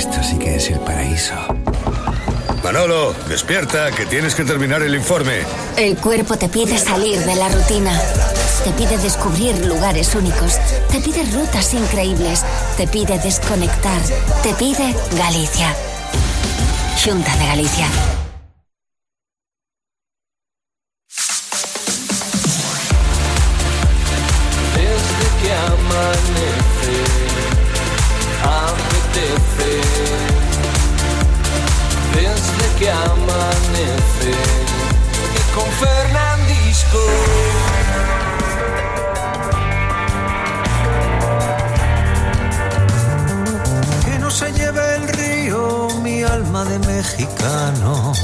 Esto sí que es el paraíso. Manolo, despierta, que tienes que terminar el informe. El cuerpo te pide salir de la rutina. Te pide descubrir lugares únicos. Te pide rutas increíbles. Te pide desconectar. Te pide Galicia. Xunta de Galicia. Desde que amanece, apetece. Desde que amanece, y con Fernandisco. Que no se lleve el río mi alma de mexicano.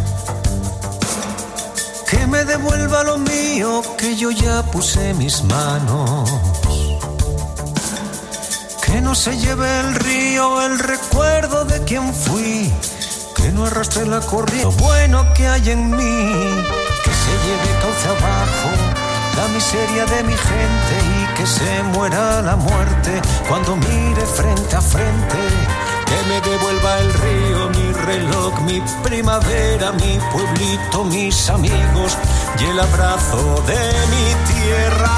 Que me devuelva lo mío, que yo ya puse mis manos. Que no se lleve el río el recuerdo de quien fui. Que no arrastre la corriente, lo bueno que hay en mí. Que se lleve cauce abajo la miseria de mi gente. Y que se muera la muerte cuando mire frente a frente. Que me devuelva el río, mi reloj, mi primavera, mi pueblito, mis amigos y el abrazo de mi tierra.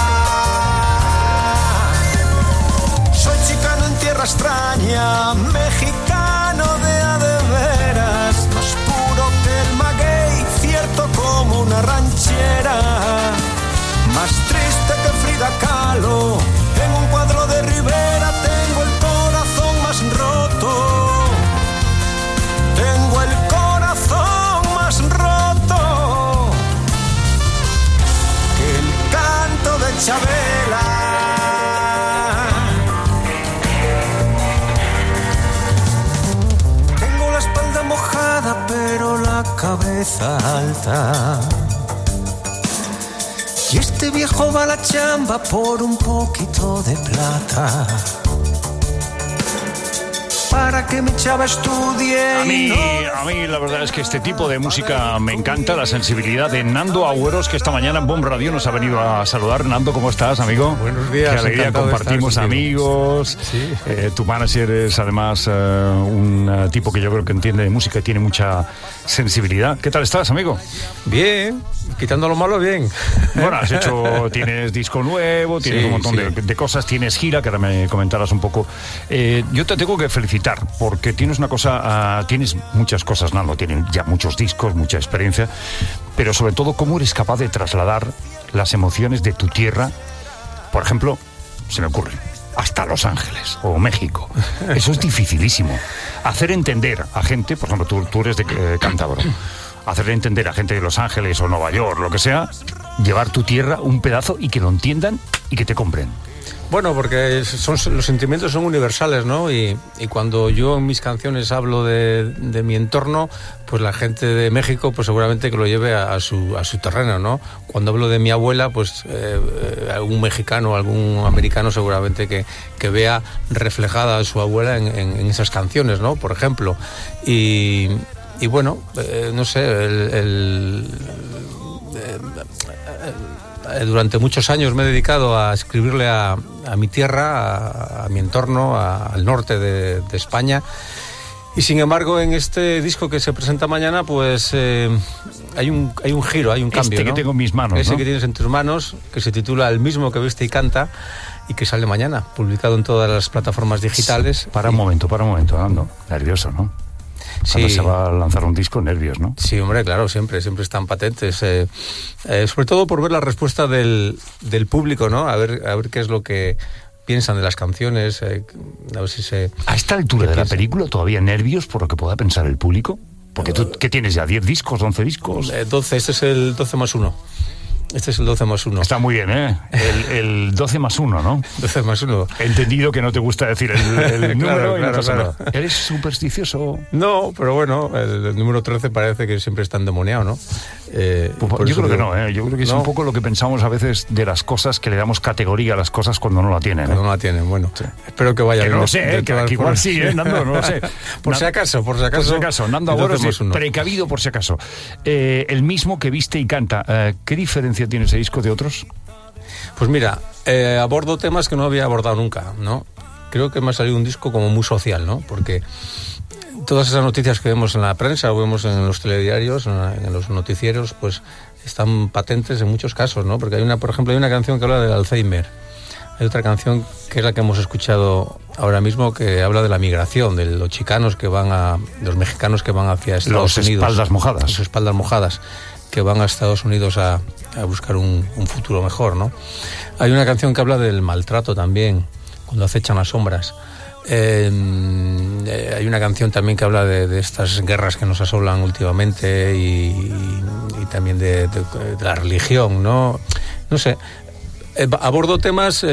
Soy chicano en tierra extraña, mexicano de veras, más puro que el maguey, cierto como una ranchera, más triste que Frida Kahlo, en un cuadro de Rivera tengo el corazón más roto, tengo el corazón más roto que el canto de Chabela. Mojada pero la cabeza alta. Y este viejo va a la chamba por un poquito de plata. Para que mi chava estudie. A mí la verdad es que este tipo de música me encanta, la sensibilidad de Nando Agüeros, que esta mañana en BOM Radio nos ha venido a saludar. Nando, ¿cómo estás, amigo? Buenos días. Qué alegría, compartimos amigos. Sí. Tu manager es además un tipo que yo creo que entiende de música y tiene mucha sensibilidad. ¿Qué tal estás, amigo? Bien, quitando lo malo, bien. Bueno, tienes disco nuevo, tienes un montón de cosas, tienes gira, que ahora me comentarás un poco. Yo te tengo que felicitar porque tienes una cosa, tienes muchas cosas, Nando, tienen ya muchos discos, mucha experiencia, pero sobre todo cómo eres capaz de trasladar las emociones de tu tierra, por ejemplo, se me ocurre, hasta Los Ángeles o México. Eso es dificilísimo. Hacer entender a gente, por ejemplo, tú eres de Cántabro, hacer entender a gente de Los Ángeles o Nueva York, lo que sea, llevar tu tierra un pedazo y que lo entiendan y que te compren. Bueno, porque los sentimientos son universales, ¿no? Y cuando yo en mis canciones hablo de mi entorno, pues la gente de México, pues seguramente que lo lleve a su terreno, ¿no? Cuando hablo de mi abuela, pues algún mexicano, algún americano seguramente que vea reflejada a su abuela en esas canciones, ¿no? Por ejemplo. Y bueno, no sé, durante muchos años me he dedicado a escribirle a mi tierra, a mi entorno, al norte de España. Y sin embargo, en este disco que se presenta mañana, pues hay un giro, hay un cambio. Este que tengo en mis manos, ese, ¿no? que tienes en tus manos, que se titula El mismo que viste y canta, y que sale mañana, publicado en todas las plataformas digitales. Para un momento, Nando. Nervioso, ¿no? Cuando se va a lanzar un disco, nervios, ¿no? Sí, hombre, claro, siempre están patentes. Sobre todo por ver la respuesta del público, ¿no? A ver qué es lo que piensan de las canciones, a ver si se... A esta altura de la película, ¿todavía nervios por lo que pueda pensar el público? Porque tú, ¿qué tienes ya? ¿10 discos, 11 discos? 12, este es el 12 más 1. Este es el 12 más 1. Está muy bien, ¿eh? El 12 más 1, ¿no? 12 más 1. He entendido que no te gusta decir el número. Claro. ¿Eres supersticioso? No, pero bueno, el número 13 parece que siempre está endemoniado, ¿no? Yo creo que no, ¿eh? Yo creo que es un poco lo que pensamos a veces de las cosas, que le damos categoría a las cosas cuando no la tienen. Cuando no la tienen, bueno. Sí. Espero que vaya bien. No lo sé, que igual sí, Nando, no lo sé. Por si acaso. Por si acaso, Nando Agüeros es precavido por si acaso. El mismo que viste y canta. ¿Qué diferencia tiene ese disco de otros? Pues mira, abordo temas que no había abordado nunca, ¿no? creo que me ha salido un disco como muy social, ¿no? Porque todas esas noticias que vemos en la prensa o vemos en los telediarios, en los noticieros, pues están patentes en muchos casos, ¿no? Porque por ejemplo, hay una canción que habla del Alzheimer. Hay otra canción que es la que hemos escuchado ahora mismo, que habla de la migración, de los chicanos los mexicanos que van hacia Estados Unidos. Los espaldas mojadas. Los espaldas mojadas, que van a Estados Unidos a buscar un futuro mejor, ¿no? Hay una canción que habla del maltrato también, cuando acechan las sombras. Hay una canción también que habla de estas guerras que nos asolan últimamente y también de la religión, ¿no? No sé, abordo temas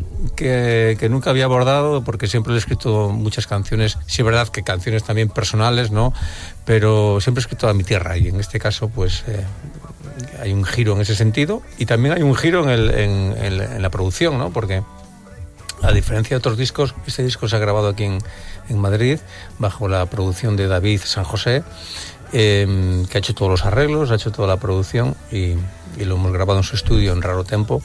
que nunca había abordado, porque siempre he escrito muchas canciones, sí es verdad que canciones también personales, ¿no? Pero siempre he escrito a mi tierra, y en este caso pues hay un giro en ese sentido, y también hay un giro en la producción, ¿no? Porque a diferencia de otros discos, este disco se ha grabado aquí en Madrid, bajo la producción de David San José, que ha hecho todos los arreglos, ha hecho toda la producción, y lo hemos grabado en su estudio en Raro Tempo,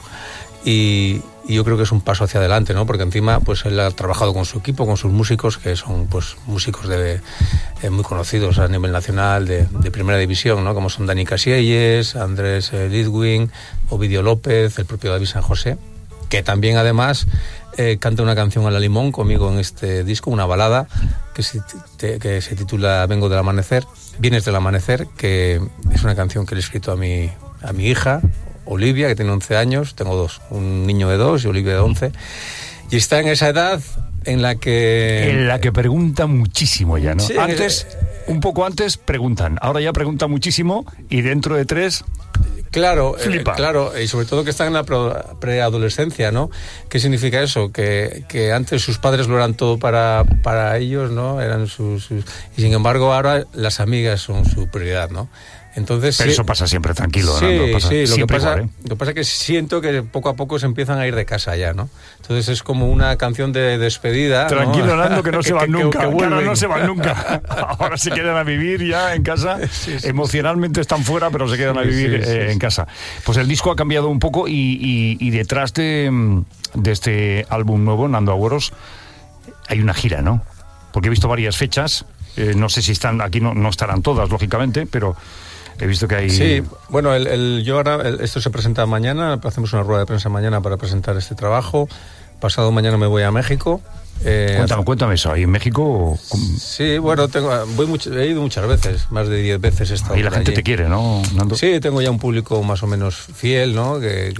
y yo creo que es un paso hacia adelante, ¿no? Porque encima pues él ha trabajado con su equipo, con sus músicos, que son pues músicos muy conocidos a nivel nacional, de primera división, ¿no? Como son Dani Casielles, Andrés Lidwin, Ovidio López, el propio David San José, que también además canta una canción a la limón conmigo en este disco, una balada que se titula Vengo del Amanecer, Vienes del Amanecer, que es una canción que le he escrito a mi hija Olivia, que tiene 11 años, tengo dos, un niño de 2 y Olivia de 11, y está en esa edad en la que pregunta muchísimo ya, ¿no? Sí, un poco antes preguntan, ahora ya pregunta muchísimo, y dentro de 3... Claro, y sobre todo que están en la preadolescencia, ¿no? ¿Qué significa eso? Que antes sus padres lo eran todo para ellos, ¿no? Eran sus... Y sin embargo ahora las amigas son su prioridad, ¿no? Entonces, pero eso pasa siempre tranquilo, sí, ¿no? Sí, lo que pasa es que siento que poco a poco se empiezan a ir de casa ya, ¿no? Entonces es como una canción de despedida. Tranquilo, ¿no? Nando, que no se van nunca. Que ahora no se van nunca. Ahora se quedan a vivir ya en casa. Sí. Emocionalmente están fuera, pero se quedan a vivir en casa. Pues el disco ha cambiado un poco y detrás de este álbum nuevo, Nando Agüeros, hay una gira, ¿no? Porque he visto varias fechas. No sé si están aquí, no estarán todas, lógicamente, pero... He visto que hay... Sí, bueno, esto se presenta mañana, hacemos una rueda de prensa mañana para presentar este trabajo. Pasado mañana me voy a México. Cuéntame eso, ¿ahí en México? Sí, bueno, he ido muchas veces, más de 10 veces he estado. Ahí la gente allí. Te quiere, ¿no, Nando? Sí, tengo ya un público más o menos fiel, ¿no?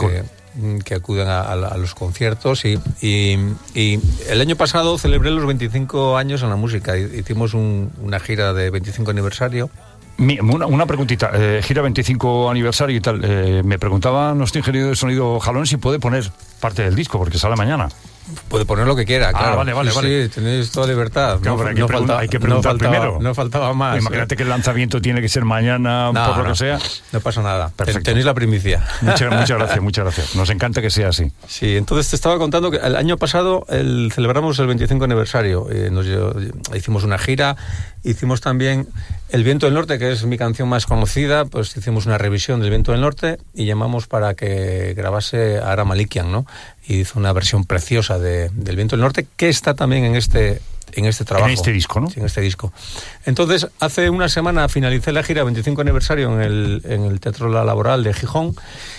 Que acuden a los conciertos y el año pasado celebré los 25 años en la música. Hicimos una gira de 25 aniversario. Una preguntita, gira 25 aniversario y tal. Me preguntaba nuestro ingeniero de sonido Jalón si puede poner parte del disco, porque sale mañana. Puede poner lo que quiera, claro. Vale. Sí, tenéis toda libertad. Claro, hay que preguntar primero. No faltaba más. Imagínate que el lanzamiento tiene que ser mañana, por lo que sea. No pasa nada. Perfecto. Tenéis la primicia. Muchas gracias. Nos encanta que sea así. Sí, entonces te estaba contando que el año pasado celebramos el 25 aniversario. Hicimos una gira, hicimos también El Viento del Norte, que es mi canción más conocida, pues hicimos una revisión del Viento del Norte y llamamos para que grabase a Ara Malikian, ¿no? Y hizo una versión preciosa del Viento del Norte, que está también en este trabajo. En este disco, ¿no? Sí, en este disco. Entonces, hace una semana finalicé la gira 25 aniversario en el Teatro La Laboral de Gijón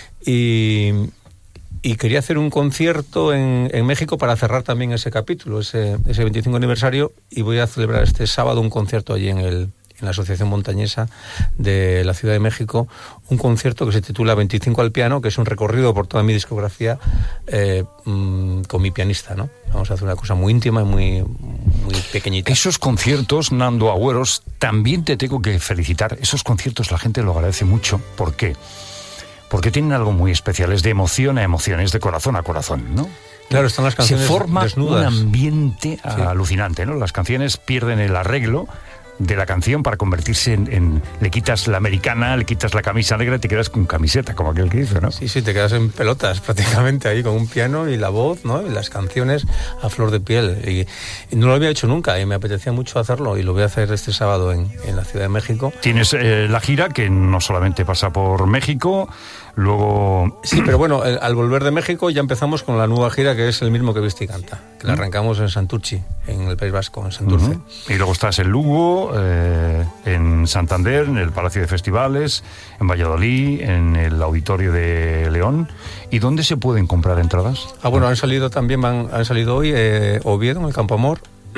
y quería hacer un concierto en México para cerrar también ese capítulo, ese 25 aniversario, y voy a celebrar este sábado un concierto allí en la Asociación Montañesa de la Ciudad de México, un concierto que se titula 25 al piano, que es un recorrido por toda mi discografía con mi pianista, ¿no? Vamos a hacer una cosa muy íntima y muy pequeñita. Esos conciertos, Nando Agüeros, también te tengo que felicitar. Esos conciertos la gente lo agradece mucho. ¿Por qué? Porque tienen algo muy especial, es de emoción a emoción, es de corazón a corazón, ¿no? Claro, están las canciones desnudas. Se forma desnudas. Un ambiente alucinante, ¿no? Las canciones pierden el arreglo de la canción para convertirse en le quitas la americana, le quitas la camisa negra y te quedas con camiseta, como aquel que hizo, ¿no? Sí, te quedas en pelotas prácticamente ahí con un piano y la voz, ¿no? Y las canciones a flor de piel. Y no lo había hecho nunca y me apetecía mucho hacerlo y lo voy a hacer este sábado en la Ciudad de México. Tienes la gira que no solamente pasa por México, luego... Sí, pero bueno, al volver de México ya empezamos con la nueva gira, que es el mismo que Viste y Canta, que la arrancamos en Santurchi, en el País Vasco, en Santurce. Y luego estás en Lugo, en Santander, en el Palacio de Festivales, en Valladolid, en el Auditorio de León. ¿Y dónde se pueden comprar entradas? Bueno, han salido hoy Oviedo, en el Campo Amor,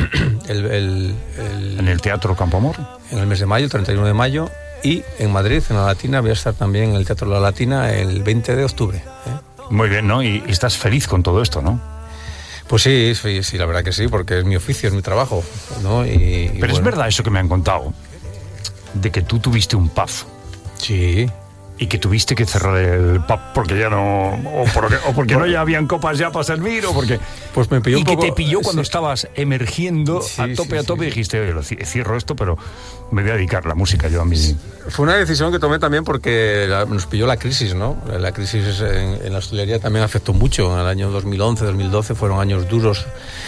en el Teatro Campo Amor, en el mes de mayo, el 31 de mayo, y en Madrid, en la Latina, voy a estar también en el Teatro La Latina el 20 de octubre. Muy bien, ¿no? Y estás feliz con todo esto, ¿no? Pues sí, la verdad que sí, porque es mi oficio, es mi trabajo, ¿no? Pero bueno, es verdad eso que me han contado, de que tú tuviste un pub. Sí. Y que tuviste que cerrar el pub porque ya no... O porque no ya habían copas ya para servir, o porque... Pues me pilló un poco... Y que te pilló cuando estabas emergiendo a tope, y dijiste, oye, cierro esto, pero me voy a dedicar a la música yo a mí. Fue una decisión que tomé también porque nos pilló la crisis, ¿no? La crisis en la hostelería también afectó mucho. En el año 2011, 2012 fueron años duros.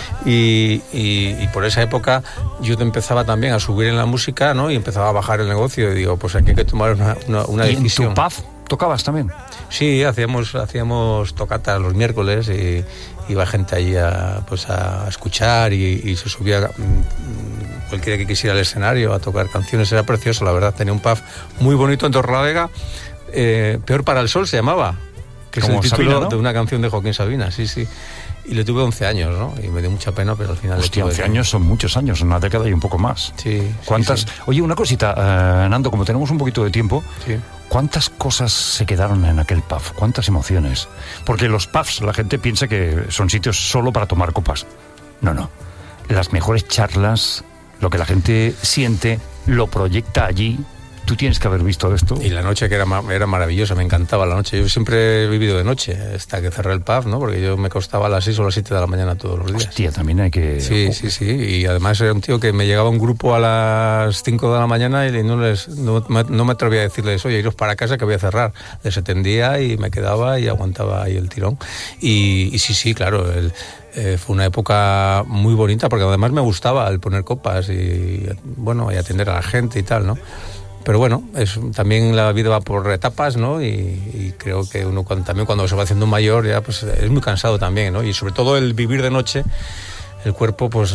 Y por esa época yo empezaba también a subir en la música, ¿no? Y empezaba a bajar el negocio. Y digo, pues aquí hay que tomar una decisión. ¿En tu pub tocabas también? Sí, hacíamos tocatas los miércoles y iba gente allí a escuchar y se subía cualquiera que quisiera al escenario a tocar canciones. Era precioso, la verdad. Tenía un pub muy bonito en Torrelavega. Peor para el sol se llamaba, que es el título, Sabina, ¿no?, de una canción de Joaquín Sabina. Sí. Y le tuve 11 años, ¿no? Y me dio mucha pena, pero al final... Hostia, 11 años son muchos años, una década y un poco más. Sí. ¿Cuántas? Sí. Oye, una cosita, Nando, como tenemos un poquito de tiempo, sí, ¿cuántas cosas se quedaron en aquel pub? ¿Cuántas emociones? Porque los pubs, la gente piensa que son sitios solo para tomar copas. No. Las mejores charlas, lo que la gente siente, lo proyecta allí. Tú tienes que haber visto esto. Y la noche, que era maravillosa, me encantaba la noche. Yo siempre he vivido de noche, hasta que cerré el pub, ¿no? Porque yo me acostaba a las 6 o las 7 de la mañana todos los días. Hostia, también hay que... Sí. Y además era un tío que me llegaba un grupo a las 5 de la mañana y no me atrevía a decirles, oye, iros para casa que voy a cerrar. Les atendía y me quedaba y aguantaba ahí el tirón. Y sí, claro, fue una época muy bonita, porque además me gustaba el poner copas y atender a la gente y tal, ¿no? Pero bueno, también la vida va por etapas, ¿no? Y creo que uno también cuando se va haciendo mayor ya pues es muy cansado también, ¿no? Y sobre todo el vivir de noche, el cuerpo pues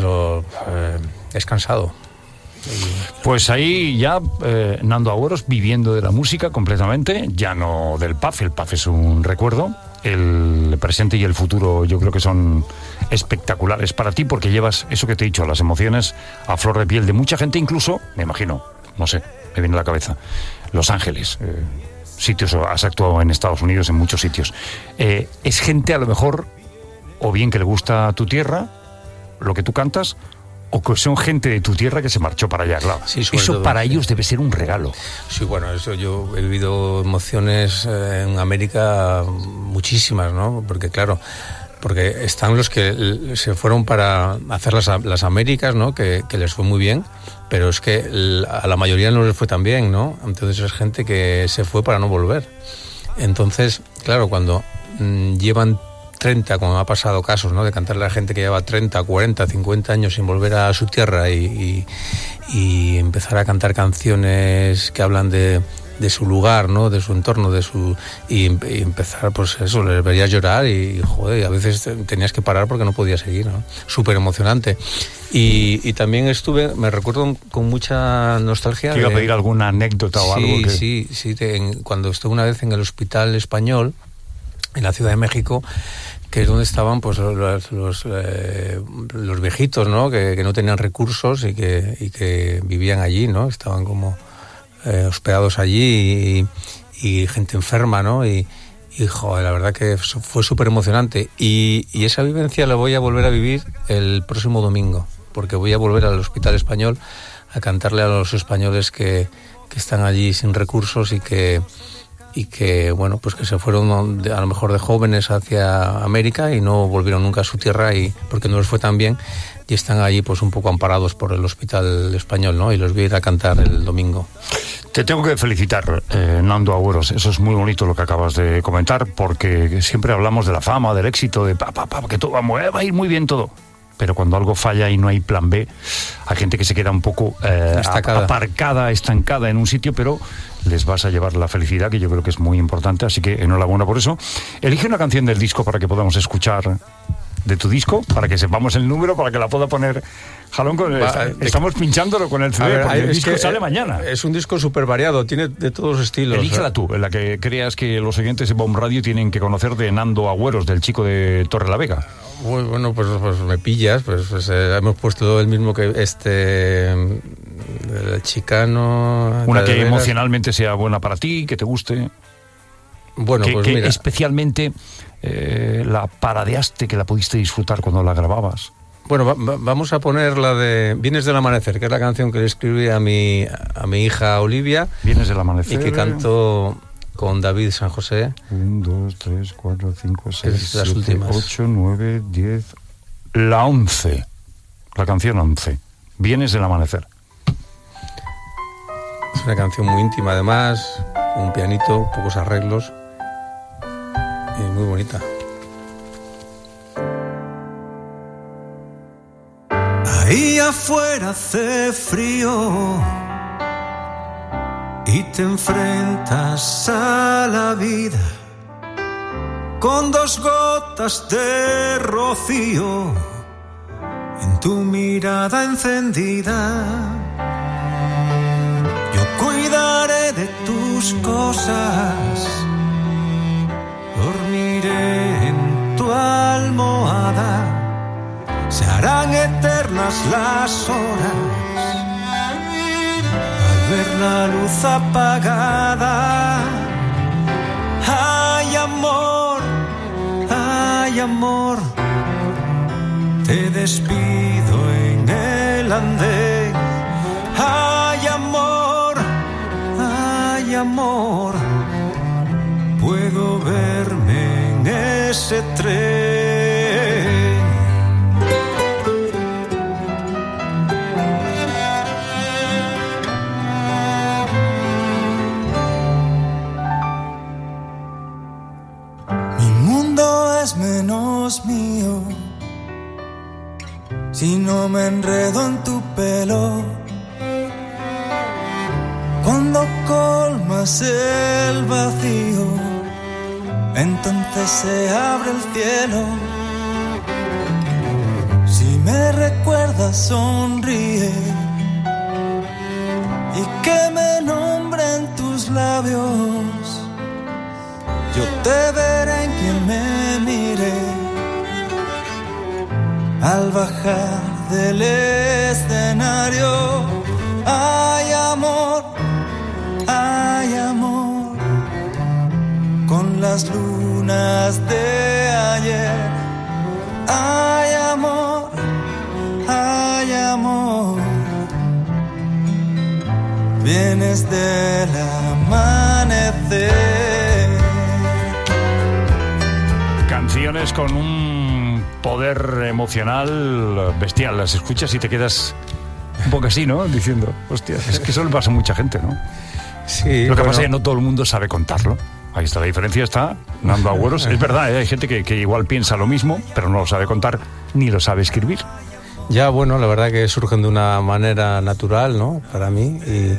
es cansado. Pues ahí ya Nando Agüeros viviendo de la música completamente, ya no del pub. El pub es un recuerdo. El presente y el futuro yo creo que son espectaculares para ti, porque llevas eso que te he dicho, las emociones a flor de piel de mucha gente, incluso, me imagino, no sé, me viene a la cabeza, Los Ángeles, sitios, has actuado en Estados Unidos en muchos sitios. Es gente a lo mejor o bien que le gusta tu tierra, lo que tú cantas, o que son gente de tu tierra que se marchó para allá, claro. Sí, eso todo, para ellos debe ser un regalo. Sí, bueno, eso yo he vivido emociones en América muchísimas, ¿no? Porque claro, porque están los que se fueron para hacer las Américas, ¿no? Que les fue muy bien, pero es que a la mayoría no les fue tan bien, ¿no? Entonces es gente que se fue para no volver. Entonces, claro, cuando llevan 30, como me ha pasado casos, ¿no? De cantarle a la gente que lleva 30, 40, 50 años sin volver a su tierra y empezar a cantar canciones que hablan de su lugar, ¿no? De su entorno, y empezar, pues eso, les verías llorar y joder, a veces tenías que parar porque no podías seguir, ¿no? Súper emocionante. Y también me recuerdo con mucha nostalgia. ¿Te iba a pedir alguna anécdota o algo? Sí, cuando estuve una vez en el Hospital Español, en la Ciudad de México, que es donde estaban pues los viejitos, ¿no? Que no tenían recursos y que vivían allí, ¿no? Estaban como hospedados allí y gente enferma, ¿no? Y joder, la verdad que fue súper emocionante. Y esa vivencia la voy a volver a vivir el próximo domingo, porque voy a volver al Hospital Español a cantarle a los españoles que están allí sin recursos y que bueno, pues que se fueron a lo mejor de jóvenes hacia América y no volvieron nunca a su tierra porque no les fue tan bien, y están allí pues un poco amparados por el Hospital Español, ¿no? Y los voy a ir a cantar el domingo. Te tengo que felicitar, Nando Agüeros. Eso es muy bonito lo que acabas de comentar, porque siempre hablamos de la fama, del éxito, de que todo va a ir muy bien todo. pero cuando algo falla y no hay plan B, hay gente que se queda un poco aparcada, estancada en un sitio, pero les vas a llevar la felicidad, que yo creo que es muy importante, así que enhorabuena por eso. Elige una canción del disco para que podamos escuchar de tu disco, para que sepamos el número, para que la pueda poner Jalón. Estamos pinchándolo con el CD, porque el disco sale mañana. Es un disco súper variado, tiene de todos los estilos. Elígela tú, en la que creas que los oyentes de Bomb Radio tienen que conocer, de Nando Agüeros, del chico de Torrelavega. Bueno, pues me pillas, hemos puesto el mismo que el Chicano. Una que emocionalmente sea buena para ti, que te guste. Bueno, pues que mira, especialmente la paradeaste, que la pudiste disfrutar cuando la grababas. Bueno, vamos a poner la de Vienes del Amanecer, que es la canción que le escribí a mi hija Olivia. Vienes del Amanecer. Y que canto con David San José. 1, 2, 3, 4, 5, 6, 7, 8, 9, 10... La 11. La canción 11. Vienes del Amanecer. Es una canción muy íntima, además, un pianito, pocos arreglos y muy bonita. Ahí afuera hace frío y te enfrentas a la vida con 2 gotas de rocío en tu mirada encendida. Yo cuidaré de tus cosas, dormiré en tu almohada. Se harán eternas las horas al ver la luz apagada. Ay, amor, te despido en el andén. Ay, amor, puedo verme en ese tren. Es menos mío si no me enredo en tu pelo. Cuando colmas el vacío, entonces se abre el cielo. Si me recuerdas, sonríe y que me nombren tus labios. Yo te veré en quien me mire al bajar del escenario. Ay, amor, con las lunas de ayer. Ay, amor, vienes del amanecer. Canciones con un poder emocional bestial. Las escuchas y te quedas un poco así, ¿no? Diciendo, hostia, es que eso le pasa a mucha gente, ¿no? Sí. Lo que pasa es que no todo el mundo sabe contarlo. Ahí está la diferencia, está Nando Agüeros. Es verdad, hay gente que igual piensa lo mismo, pero no lo sabe contar ni lo sabe escribir. Ya, bueno, la verdad que surgen de una manera natural, ¿no? Para mí.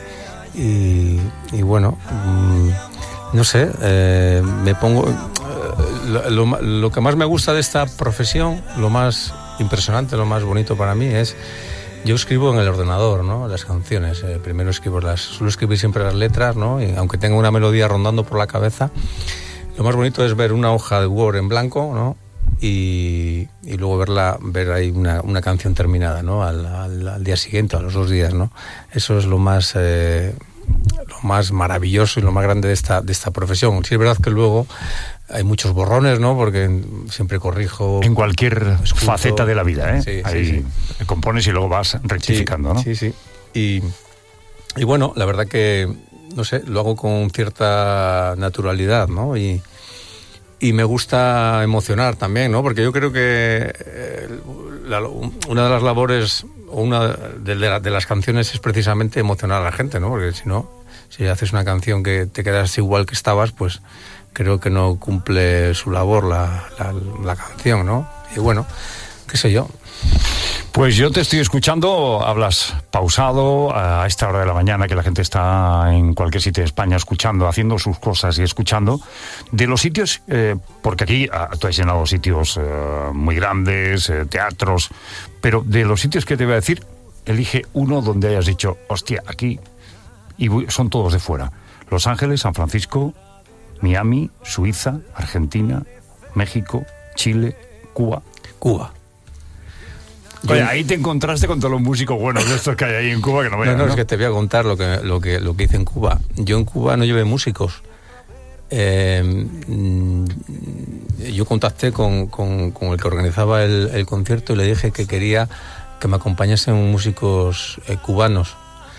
Y bueno, no sé, me pongo... Lo que más me gusta de esta profesión, lo más impresionante, lo más bonito para mí es... Yo escribo en el ordenador, ¿no? Las canciones. Primero suelo escribir siempre las letras, ¿no? Y aunque tenga una melodía rondando por la cabeza, lo más bonito es ver una hoja de Word en blanco, ¿no? Y luego ver ahí una canción terminada, ¿no? Al día siguiente, a los 2 días, ¿no? Eso es lo más maravilloso y lo más grande de esta profesión. Sí, es verdad que luego hay muchos borrones, ¿no? Porque siempre corrijo. En cualquier faceta de la vida, ¿eh? Sí, ahí sí. Compones y luego vas rectificando, ¿no? Sí, sí. Y bueno, la verdad que, no sé, lo hago con cierta naturalidad, ¿no? Y me gusta emocionar también, ¿no? Porque yo creo que una de las labores o una de las canciones es precisamente emocionar a la gente, ¿no? Porque si haces una canción que te quedas igual que estabas, pues creo que no cumple su labor la canción, ¿no? Y bueno, qué sé yo. Pues yo te estoy escuchando, hablas pausado a esta hora de la mañana que la gente está en cualquier sitio de España escuchando, haciendo sus cosas y escuchando. De los sitios, porque aquí tú has llenado sitios muy grandes, teatros, pero de los sitios que te voy a decir, elige uno donde hayas dicho, hostia, aquí, y son todos de fuera. Los Ángeles, San Francisco, Miami, Suiza, Argentina, México, Chile, Cuba. Oye, ahí te encontraste con todos los músicos buenos de estos que hay ahí en Cuba que no vean, No, es que te voy a contar lo que hice en Cuba. Yo en Cuba no llevé músicos. Yo contacté con el que organizaba el concierto y le dije que quería que me acompañasen músicos cubanos.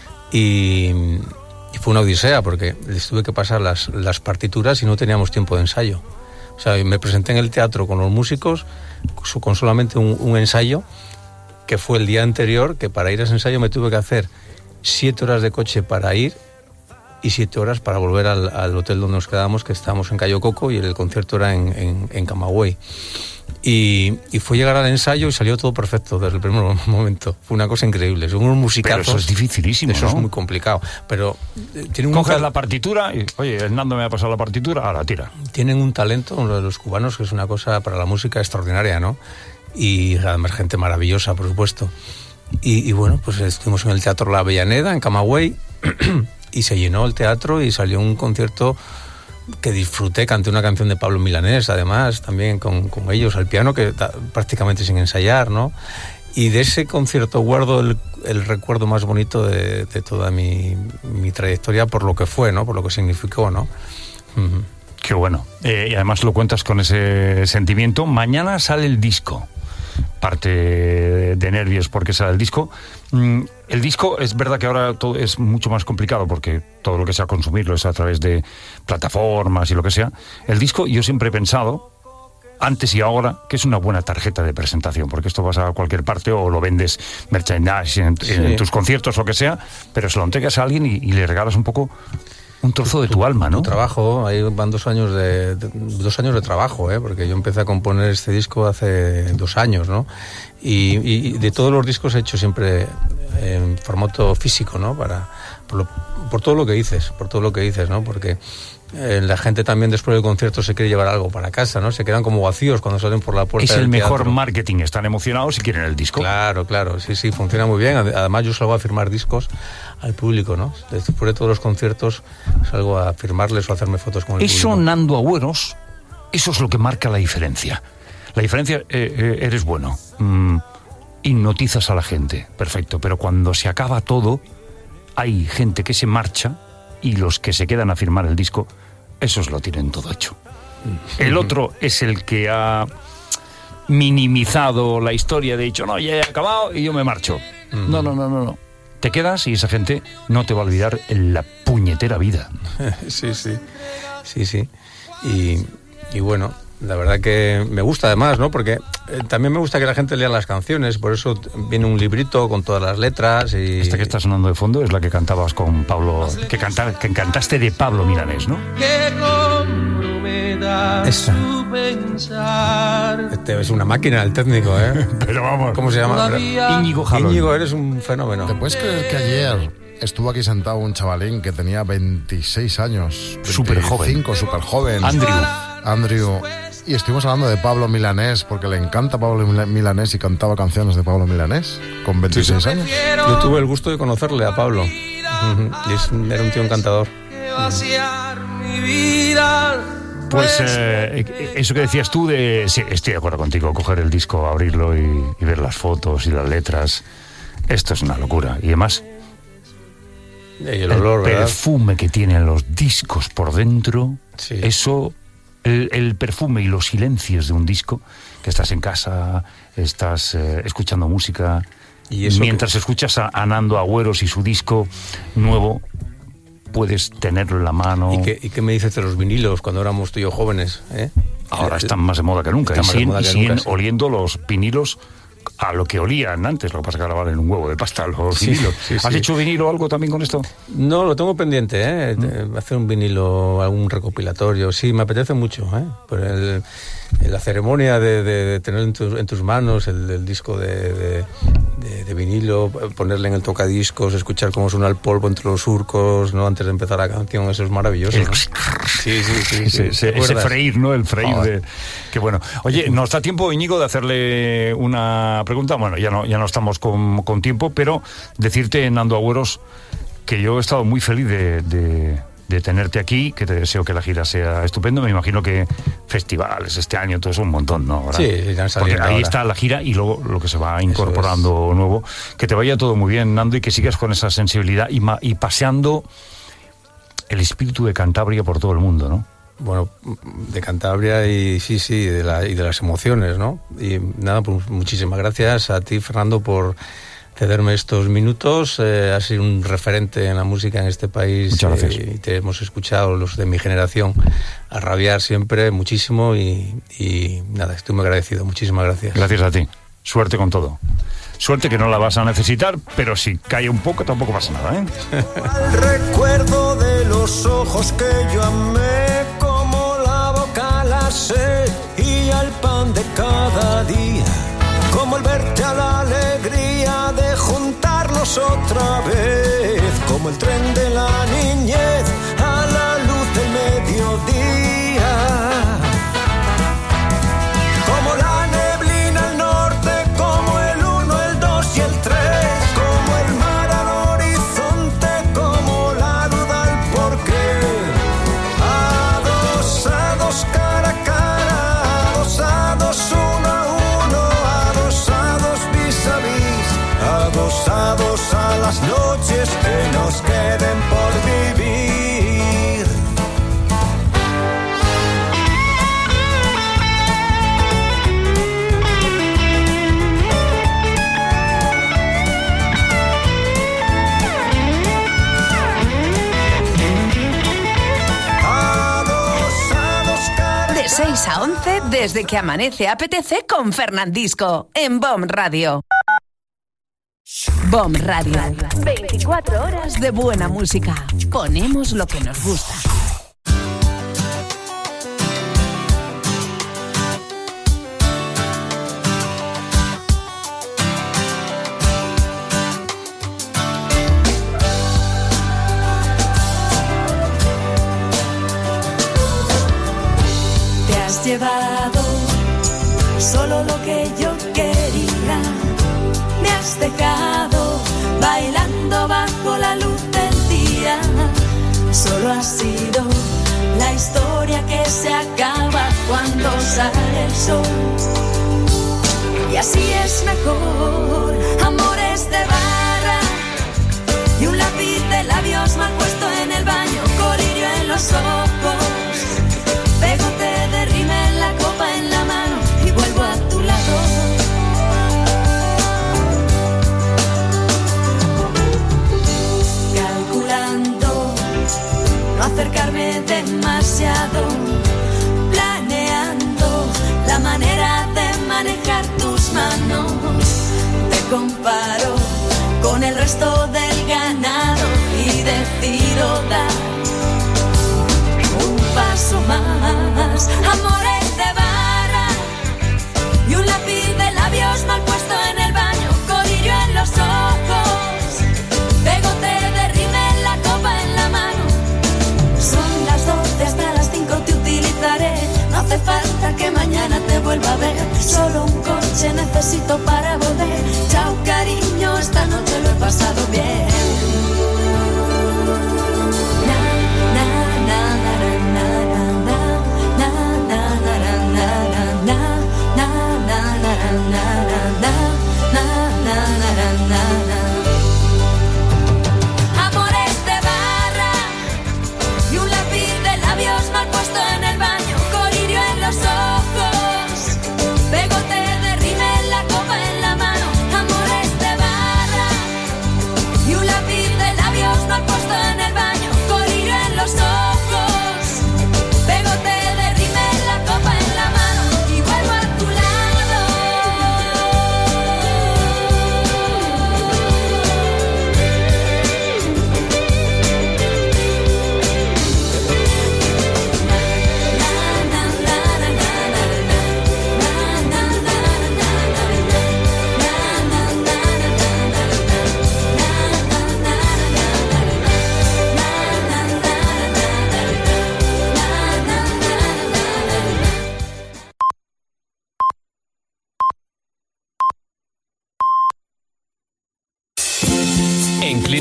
Y fue una odisea porque les tuve que pasar las partituras y no teníamos tiempo de ensayo. O sea, me presenté en el teatro con los músicos con solamente un ensayo, que fue el día anterior, que para ir a ese ensayo me tuve que hacer 7 horas de coche para ir y 7 horas para volver al hotel donde nos quedábamos, que estábamos en Cayo Coco y el concierto era en Camagüey. Y fue llegar al ensayo y salió todo perfecto desde el primer momento. Fue una cosa increíble. Son unos musicazos. Pero eso es dificilísimo, Eso ¿no? es muy complicado. Pero tienen Coges la partitura y, oye, Hernando me ha pasado la partitura, ahora tira. Tienen un talento, uno de los cubanos, que es una cosa para la música extraordinaria, ¿no? Y además gente maravillosa, por supuesto. Y bueno, pues estuvimos en el Teatro La Avellaneda, en Camagüey, y se llenó el teatro y salió un concierto que disfruté. Canté una canción de Pablo Milanés, además, también con ellos al piano, que prácticamente sin ensayar, ¿no? Y de ese concierto guardo el recuerdo más bonito de toda mi trayectoria, por lo que fue, ¿no? Por lo que significó, ¿no? Uh-huh. Qué bueno. Y además lo cuentas con ese sentimiento. Mañana sale el disco. Parte de nervios porque sale el disco. El disco, es verdad que ahora todo es mucho más complicado porque todo lo que sea consumirlo es a través de plataformas y lo que sea. El disco, yo siempre he pensado, antes y ahora, que es una buena tarjeta de presentación, porque esto vas a cualquier parte o lo vendes merchandising en tus conciertos, lo que sea, pero se lo entregas a alguien y le regalas un poco un trozo de tu alma, ¿no? Tu trabajo, ahí van 2 años de trabajo, porque yo empecé a componer este disco hace 2 años, ¿no? Y de todos los discos he hecho siempre en formato físico, ¿no? Por todo lo que dices, ¿no? Porque la gente también después del concierto se quiere llevar algo para casa, ¿no? Se quedan como vacíos cuando salen por la puerta del teatro. Es el mejor marketing, están emocionados y quieren el disco. Claro, sí, funciona muy bien. Además yo salgo a firmar discos al público, ¿no? Después de todos los conciertos salgo a firmarles o a hacerme fotos con el público. Eso, Nando Agüeros, eso es lo que marca la diferencia. La diferencia, eres bueno, hipnotizas a la gente, perfecto, pero cuando se acaba todo, hay gente que se marcha y los que se quedan a firmar el disco, esos lo tienen todo hecho. El otro es el que ha minimizado la historia, de dicho, no, ya he acabado y yo me marcho. No. Te quedas y esa gente no te va a olvidar en la puñetera vida. Sí. Y bueno, la verdad que me gusta además, ¿no? Porque también me gusta que la gente lea las canciones, por eso viene un librito con todas las letras y... Esta que está sonando de fondo es la que cantabas con Pablo, que cantaste de Pablo Milanés, ¿no? Esta. Este es una máquina, el técnico, ¿eh? Pero vamos. ¿Cómo se llama? Íñigo Jalón. Íñigo, eres un fenómeno. ¿Te puedes creer que ayer estuvo aquí sentado un chavalín que tenía 26 años? Súper joven. Súper joven. Andrew. Y estuvimos hablando de Pablo Milanés, porque le encanta Pablo Milanés y cantaba canciones de Pablo Milanés con 26 años. Yo tuve el gusto de conocerle a Pablo. Y era un tío encantador. Pues eso que decías tú sí, estoy de acuerdo contigo, coger el disco, abrirlo y ver las fotos y las letras. Esto es una locura. Y además, el olor, el perfume que tienen los discos por dentro, sí. Eso, el perfume y los silencios de un disco, que estás en casa, estás escuchando música, y mientras escuchas a Nando Agüeros y su disco nuevo, puedes tenerlo en la mano. ¿Y qué me dices de los vinilos cuando éramos tú y yo jóvenes? Ahora están más de moda que nunca. Siguen oliendo los vinilos a lo que olían antes. Lo que pasa es que ahora valen un huevo de pasta los vinilos. ¿Has hecho vinilo o algo también con esto? No, lo tengo pendiente, hacer un vinilo, algún recopilatorio. Sí, me apetece mucho, la ceremonia de tener en tus manos el disco de vinilo, ponerle en el tocadiscos, escuchar cómo suena el polvo entre los surcos, ¿no? Antes de empezar la canción, eso es maravilloso, ¿no? Sí. Ese freír, ¿no? El freír de... Qué bueno. Oye, nos da tiempo, Íñigo, de hacerle una pregunta. Bueno, ya no estamos con tiempo, pero decirte, Nando Agüeros, que yo he estado muy feliz de tenerte aquí, que te deseo que la gira sea estupendo. Me imagino que festivales este año, todo eso, un montón, ¿no? Ahora, sí, ya porque ahí ahora está la gira y luego lo que se va incorporando nuevo. Que te vaya todo muy bien, Nando, y que sigas con esa sensibilidad y paseando el espíritu de Cantabria por todo el mundo, ¿no? Bueno, de Cantabria y sí, de las emociones, ¿no? Y nada, pues muchísimas gracias a ti, Fernando, por cederme estos minutos. Has sido un referente en la música en este país. Muchas gracias. Y te hemos escuchado, los de mi generación, a rabiar siempre muchísimo y nada, estoy muy agradecido. Muchísimas gracias. Gracias a ti. Suerte con todo. Suerte, que no la vas a necesitar, pero si cae un poco tampoco pasa nada, ¿eh? El recuerdo de los ojos que yo amé, como la boca, la sed y al pan de cada día, como el verte a la alegría de juntarnos otra vez, como el tren de la niñez a la luz del mediodía, como la neblina al norte, como el 1, el 2 y el 3, como el mar al horizonte, como la duda al porqué, a dos, cara a cara, a dos, uno a uno, a dos a las noches que nos queden por vivir. De 6 a 11, desde que amanece apetece con Fernandisco, en BOM Radio. BOM Radio. 24 horas de buena música. Ponemos lo que nos gusta. Te has llevado solo lo que yo quería. Me has dejado bailando bajo la luz del día. Solo ha sido la historia que se acaba cuando sale el sol. Y así es mejor, amores de barra y un lápiz de labios mal puesto en el baño, colirio en los ojos, pegote de rímel, la copa en la mano y vuelvo a tu lado. No acercarme demasiado, planeando la manera de manejar tus manos. Te comparo con el resto del ganado y decido dar un paso más. Amores de barra y un lápiz de labios mal puesto en el baño, colirio en los ojos, pegote de rímel, la copa en la mano. Son las 12, hasta las 5 te utilizaré. No hace falta que mañana te vuelva a ver. Solo un coche necesito para volver. Chao cariño, esta noche lo he pasado bien. Amores de barra y un lápiz de labios mal puesto en el baño, colirio en los ojos, pegote de rímel, la copa en la mano. Amores de barra y un lápiz de labios mal puesto en el baño, colirio en los ojos, pegote de rímel, la copa en la mano y vuelvo a tu lado.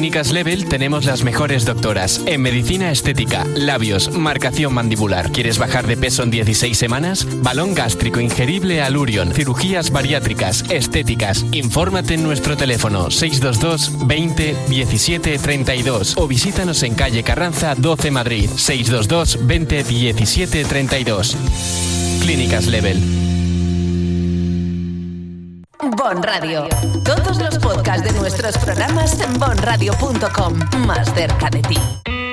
Clínicas Level tenemos las mejores doctoras en medicina estética, labios, marcación mandibular. ¿Quieres bajar de peso en 16 semanas? Balón gástrico ingerible Alurion, cirugías bariátricas, estéticas. Infórmate en nuestro teléfono 622 20 17 32 o visítanos en calle Carranza 12 Madrid 622 20 17 32. Clínicas Level. Bon Radio. Todos los podcasts de nuestros programas en bonradio.com. Más cerca de ti.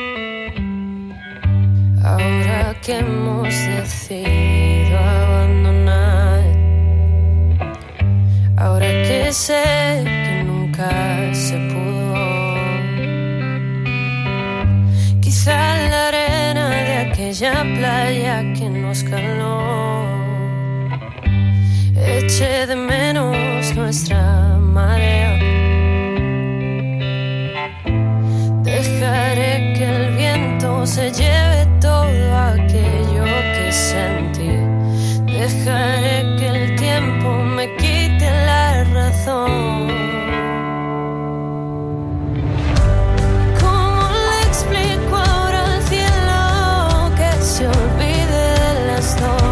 Ahora que hemos decidido abandonar, ahora que sé que nunca se pudo, quizá la arena de aquella playa que nos caló eche de menos nuestra marea. Dejaré que el viento se lleve todo aquello que sentí. Dejaré que el tiempo me quite la razón. ¿Cómo le explico ahora al cielo que se olvide de las dos?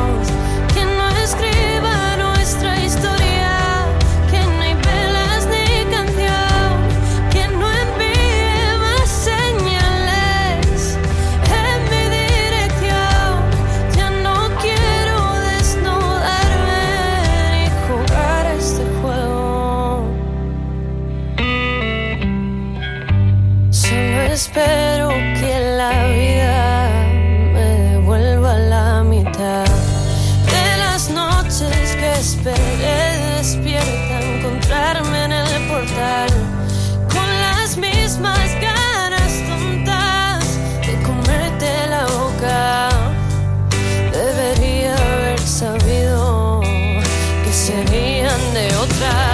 Espero que la vida me devuelva la mitad de las noches que esperé despierta, encontrarme en el portal con las mismas ganas tontas de comerte la boca. Debería haber sabido que serían de otra.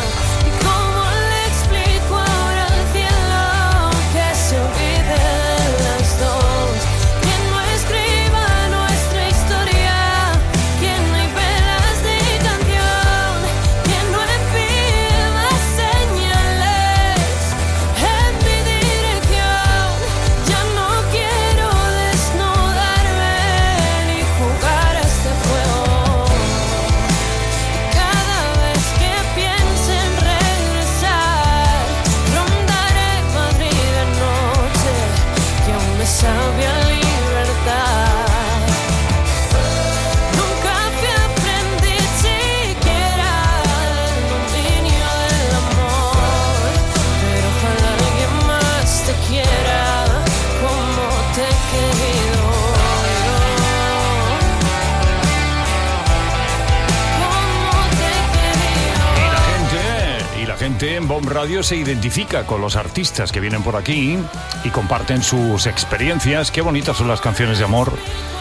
En Bon Radio se identifica con los artistas que vienen por aquí y comparten sus experiencias. Qué bonitas son las canciones de amor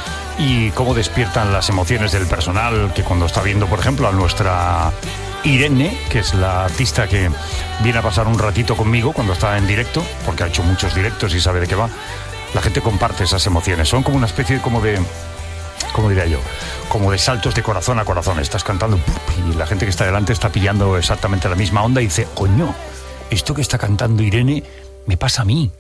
y cómo despiertan las emociones del personal que cuando está viendo, por ejemplo, a nuestra Irene, que es la artista que viene a pasar un ratito conmigo cuando está en directo, porque ha hecho muchos directos y sabe de qué va. La gente comparte esas emociones. Son como una especie como de... ¿Cómo diría yo? Como de saltos de corazón a corazón. Estás cantando y la gente que está delante está pillando exactamente la misma onda y dice, coño, esto que está cantando Irene me pasa a mí.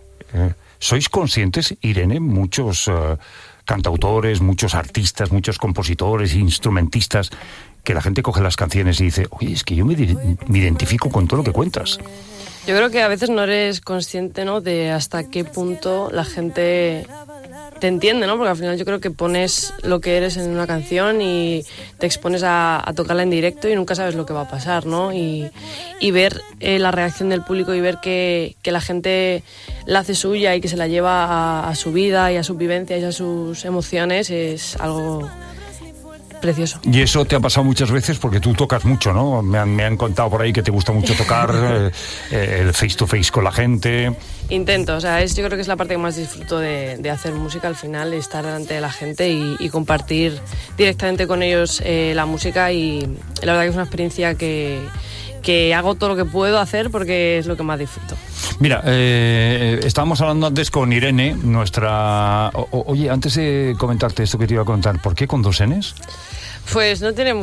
¿Sois conscientes, Irene, muchos cantautores, muchos artistas, muchos compositores, instrumentistas, que la gente coge las canciones y dice, oye, es que yo me identifico con todo lo que cuentas? Yo creo que a veces no eres consciente, ¿no?, de hasta qué punto la gente te entiende, ¿no? Porque al final yo creo que pones lo que eres en una canción y te expones a tocarla en directo y nunca sabes lo que va a pasar, ¿no? Y ver la reacción del público y ver que la gente la hace suya y que se la lleva a su vida y a sus vivencias y a sus emociones es algo precioso. Y eso te ha pasado muchas veces porque tú tocas mucho, ¿no? Me han contado por ahí que te gusta mucho tocar el face to face con la gente. Intento, o sea, yo creo que es la parte que más disfruto de hacer música al final, estar delante de la gente y compartir directamente con ellos la música, y la verdad que es una experiencia que hago todo lo que puedo hacer porque es lo que más disfruto. Mira, estábamos hablando antes con Irene, nuestra... Oye, antes de comentarte esto que te iba a contar, ¿por qué con dos Ns? Pues no tiene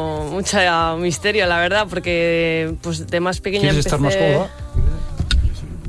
mucha misterio, la verdad, porque pues de más pequeña ¿Quieres estar más cómoda?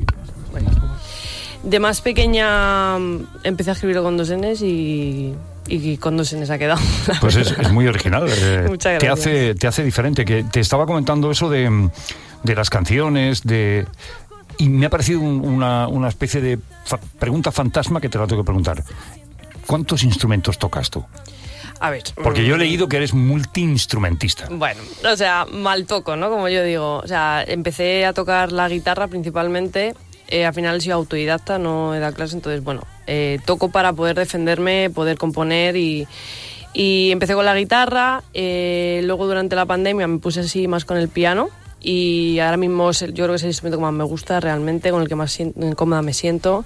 De más pequeña empecé a escribirlo con 2 Ns y con 2 Ns ha quedado. Pues es muy original. Muchas gracias. Te hace diferente. Que te estaba comentando eso de las canciones, y me ha parecido una especie de pregunta fantasma que te la tengo que preguntar. ¿Cuántos instrumentos tocas tú? A ver. Porque yo he leído que eres multiinstrumentista. Bueno, o sea, mal toco, ¿no? Como yo digo. O sea, empecé a tocar la guitarra principalmente. Al final he sido autodidacta, no he dado clases, entonces, bueno, toco para poder defenderme, poder componer y empecé con la guitarra. Luego, durante la pandemia, me puse así más con el piano y ahora mismo yo creo que es el instrumento que más me gusta realmente, con el que más cómoda me siento.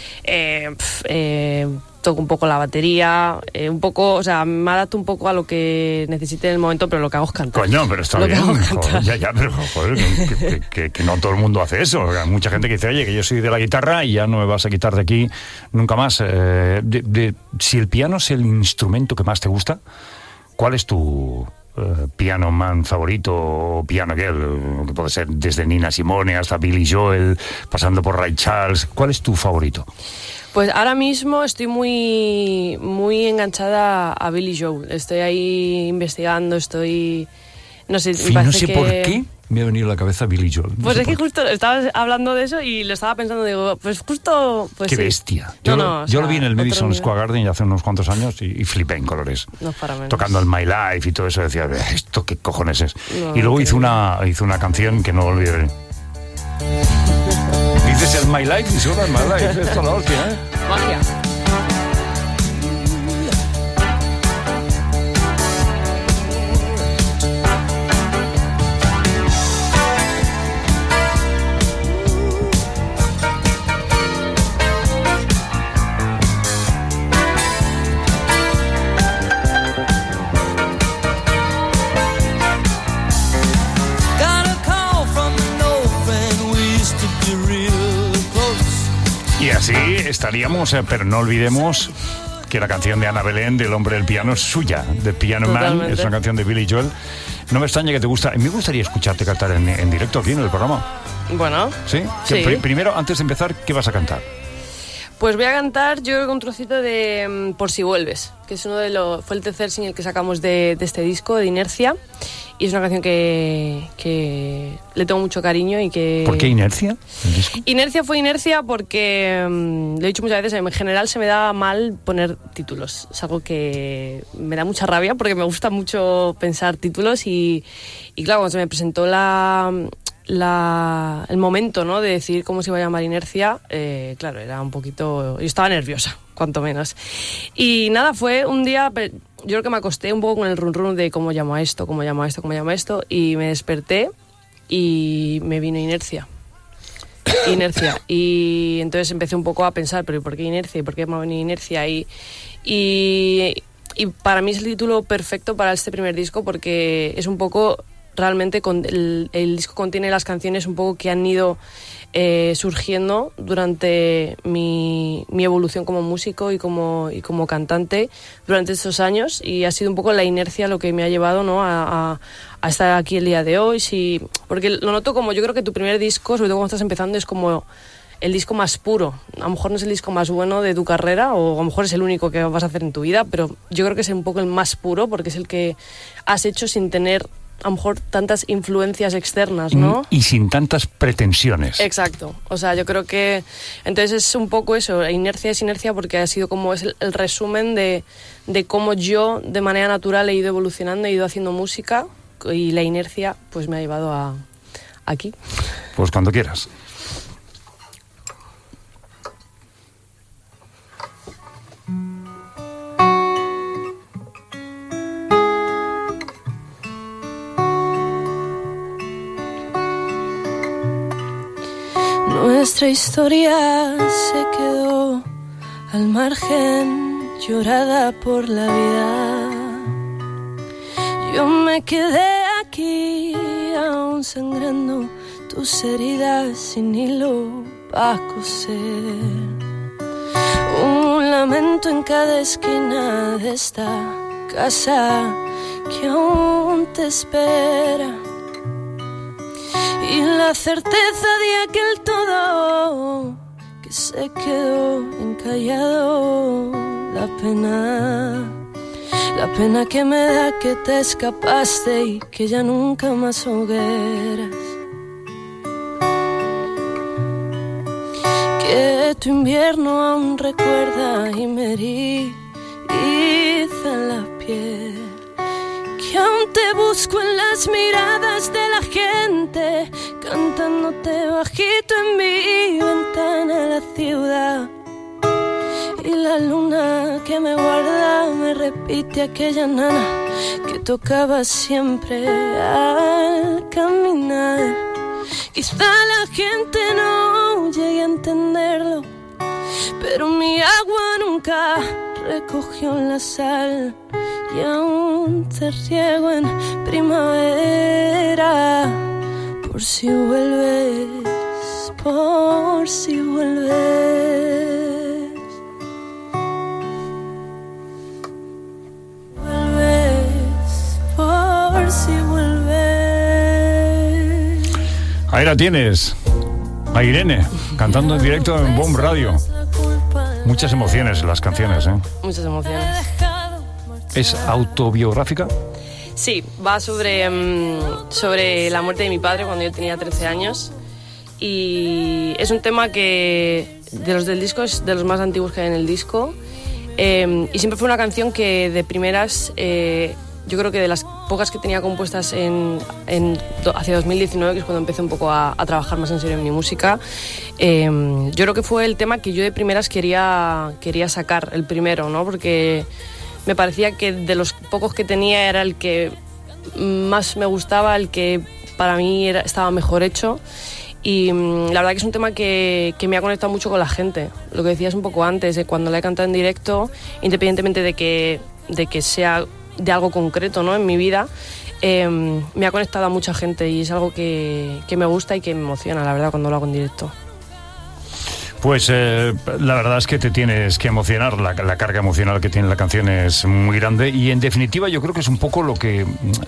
Toco un poco la batería, un poco, o sea, me adapto un poco a lo que necesite en el momento, pero lo que hago es cantar. Coño, pero está bien. Joder, pero joder, que no todo el mundo hace eso. Hay mucha gente que dice, oye, que yo soy de la guitarra y ya no me vas a quitar de aquí nunca más. Si el piano es el instrumento que más te gusta, ¿cuál es tu piano man favorito o piano girl? Que puede ser desde Nina Simone hasta Billy Joel, pasando por Ray Charles. ¿Cuál es tu favorito? Pues ahora mismo estoy muy, muy enganchada a Billy Joel. Estoy ahí investigando, no sé, no sé por qué me ha venido a la cabeza Billy Joel. Pues es que justo estabas hablando de eso y lo estaba pensando, digo, pues justo... Pues ¡qué sí. bestia! Yo lo vi en el Madison Square Garden ya hace unos cuantos años y flipé en colores. No para menos. Tocando el My Life y todo eso, decía, ¿esto qué cojones es? Y luego hizo una canción que no olvidaré. Dices el My Life y suena el My Life. Esto es la hostia, ¿eh? Magia. Y así estaríamos, pero no olvidemos que la canción de Ana Belén, del Hombre del Piano, es suya, de Piano Man. Es una canción de Billy Joel. No me extraña que te gusta. Me gustaría escucharte cantar en directo aquí en el programa. Bueno. ¿Sí? Sí. Primero, antes de empezar, ¿qué vas a cantar? Pues voy a cantar, yo creo que un trocito de Por si vuelves, que es fue el tercer single que sacamos de este disco, de Inercia. Y es una canción que le tengo mucho cariño y que... ¿Por qué Inercia? Inercia fue Inercia porque, lo he dicho muchas veces, en general se me da mal poner títulos. Es algo que me da mucha rabia porque me gusta mucho pensar títulos y claro, cuando se me presentó el momento, ¿no?, de decidir cómo se iba a llamar Inercia, claro, era un poquito... Yo estaba nerviosa, cuanto menos. Y nada, fue un día... Yo creo que me acosté un poco con el run de cómo llamo a esto, y me desperté y me vino Inercia. Y entonces empecé un poco a pensar, pero ¿y por qué Inercia? ¿Y por qué me ha venido Inercia? Y para mí es el título perfecto para este primer disco porque es un poco... Realmente el disco contiene las canciones un poco que han ido surgiendo durante mi evolución como músico y como cantante durante estos años, y ha sido un poco la inercia lo que me ha llevado, ¿no?, a estar aquí el día de hoy. Sí, porque lo noto como, yo creo que tu primer disco, sobre todo cuando estás empezando, es como el disco más puro. A lo mejor no es el disco más bueno de tu carrera, o a lo mejor es el único que vas a hacer en tu vida, pero yo creo que es un poco el más puro porque es el que has hecho sin tener a lo mejor tantas influencias externas, ¿no? Y sin tantas pretensiones. Exacto. O sea, yo creo que... Entonces es un poco eso, Inercia es Inercia porque ha sido como es el resumen de cómo yo, de manera natural, he ido evolucionando, he ido haciendo música, y la inercia pues me ha llevado aquí. Pues cuando quieras. Nuestra historia se quedó al margen, llorada por la vida. Yo me quedé aquí, aún sangrando tus heridas sin hilo para coser. Un lamento en cada esquina de esta casa que aún te espera. Y la certeza de aquel todo que se quedó encallado. La pena que me da que te escapaste y que ya nunca más hogueras. Que tu invierno aún recuerda y me eriza la piel. Que aún te busco en las miradas de la gente, cantándote bajito en mi ventana de la ciudad. Y la luna que me guarda me repite aquella nana que tocaba siempre al caminar. Quizá la gente no llegue a entenderlo, pero mi agua nunca recogió la sal. Y aún te riego en primavera, por si vuelves, por si vuelves. Vuelves, por si vuelves. Ahí la tienes, a Irene, cantando en directo en Bomb Radio. Muchas emociones en las canciones, ¿eh? Muchas emociones. ¿Es autobiográfica? Sí, va sobre la muerte de mi padre cuando yo tenía 13 años. Y es un tema que, de los del disco, es de los más antiguos que hay en el disco. Y siempre fue una canción que de primeras, yo creo que de las pocas que tenía compuestas hacia 2019, que es cuando empecé un poco a trabajar más en serio en mi música, yo creo que fue el tema que yo de primeras quería sacar, el primero, ¿no? Porque me parecía que de los pocos que tenía era el que más me gustaba, el que para mí estaba mejor hecho. Y la verdad que es un tema que me ha conectado mucho con la gente. Lo que decías un poco antes, cuando la he cantado en directo, independientemente de que sea de algo concreto, ¿no?, en mi vida, me ha conectado a mucha gente y es algo que me gusta y que me emociona, la verdad, cuando lo hago en directo. Pues la verdad es que te tienes que emocionar, la carga emocional que tiene la canción es muy grande y en definitiva yo creo que es un poco lo que...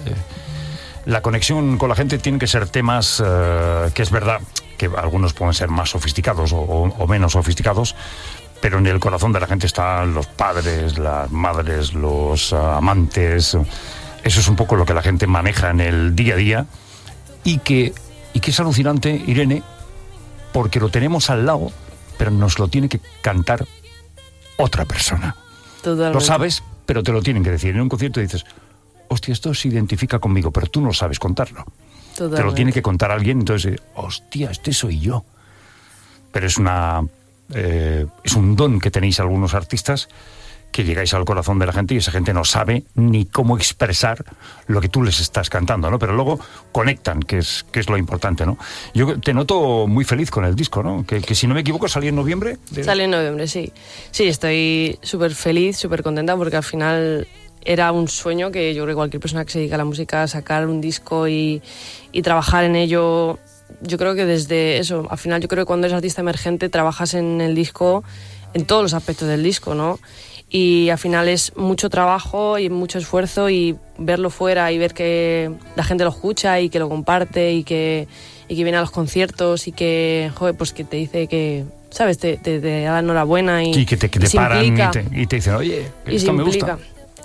la conexión con la gente tiene que ser temas que es verdad que algunos pueden ser más sofisticados o menos sofisticados, pero en el corazón de la gente están los padres, las madres, los amantes. Eso es un poco lo que la gente maneja en el día a día y que es alucinante, Irene, porque lo tenemos al lado, pero nos lo tiene que cantar otra persona. Totalmente. Lo sabes, pero te lo tienen que decir. En un concierto dices, hostia, esto se identifica conmigo, pero tú no sabes contarlo. Totalmente. Te lo tiene que contar alguien, entonces, hostia, este soy yo. Pero es un don que tenéis algunos artistas, que llegáis al corazón de la gente y esa gente no sabe ni cómo expresar lo que tú les estás cantando, ¿no? Pero luego conectan, que es lo importante, ¿no? Yo te noto muy feliz con el disco, ¿no? Que si no me equivoco salía en noviembre. Sale en noviembre, sí. Sí, estoy súper feliz, súper contenta porque al final era un sueño que yo creo que cualquier persona que se dedica a la música, sacar un disco y trabajar en ello. Yo creo que desde eso, al final yo creo que cuando eres artista emergente trabajas en el disco, en todos los aspectos del disco, ¿no? Y al final es mucho trabajo y mucho esfuerzo y verlo fuera y ver que la gente lo escucha y que lo comparte y que viene a los conciertos y que, joder, pues que te dice que, ¿sabes? Te da la enhorabuena y que te paran y te dicen, oye, esto me gusta.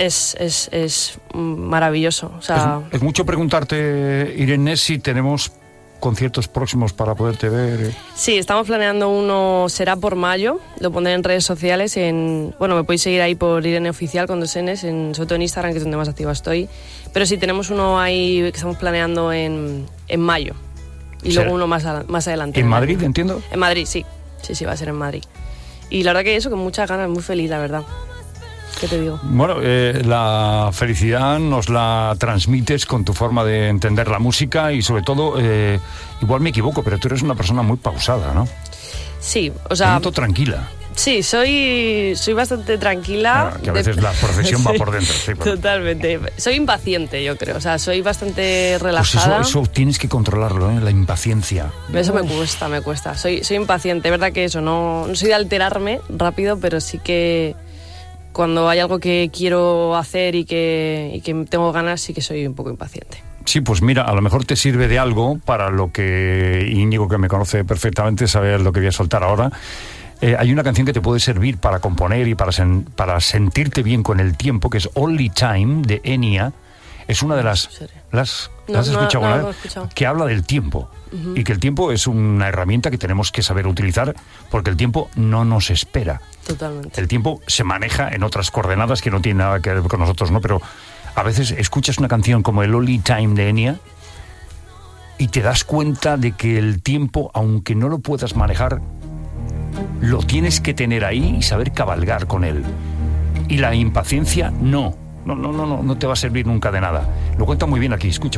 Es maravilloso. O sea, es mucho preguntarte, Irene, si tenemos conciertos próximos para poderte ver. Sí, estamos planeando uno, será por mayo, lo pondré en redes sociales, bueno, me podéis seguir ahí por Irene Oficial con 2 Ns, sobre todo en Instagram, que es donde más activa estoy, pero sí, tenemos uno ahí que estamos planeando en mayo, y luego uno más adelante. ¿En Madrid, entiendo? En Madrid, sí, va a ser en Madrid. Y la verdad que eso, con muchas ganas, muy feliz, la verdad. ¿Qué te digo? Bueno, la felicidad nos la transmites con tu forma de entender la música y sobre todo, igual me equivoco, pero tú eres una persona muy pausada, ¿no? Sí, o sea... Tanto tranquila. Sí, soy bastante tranquila. Claro, que a veces la profesión va por dentro. Sí, totalmente. Soy impaciente, yo creo. O sea, soy bastante relajada. Pues eso tienes que controlarlo, ¿eh? La impaciencia. Eso me cuesta. Soy impaciente. Es verdad que eso, no soy de alterarme rápido, pero sí que... Cuando hay algo que quiero hacer y que tengo ganas, sí que soy un poco impaciente. Sí, pues mira, a lo mejor te sirve de algo para lo que Íñigo, que me conoce perfectamente, sabe lo que voy a soltar ahora. hay una canción que te puede servir para componer y para sentirte bien con el tiempo, que es Only Time, de Enya. Es una de las... ¿Las has escuchado alguna vez? Que habla del tiempo. Uh-huh. Y que el tiempo es una herramienta que tenemos que saber utilizar, porque el tiempo no nos espera. Totalmente. El tiempo se maneja en otras coordenadas que no tienen nada que ver con nosotros, ¿no? Pero a veces escuchas una canción como el Only Time de Enya y te das cuenta de que el tiempo, aunque no lo puedas manejar, lo tienes que tener ahí y saber cabalgar con él. Y la impaciencia, no te va a servir nunca de nada. Lo cuenta muy bien aquí, escucha.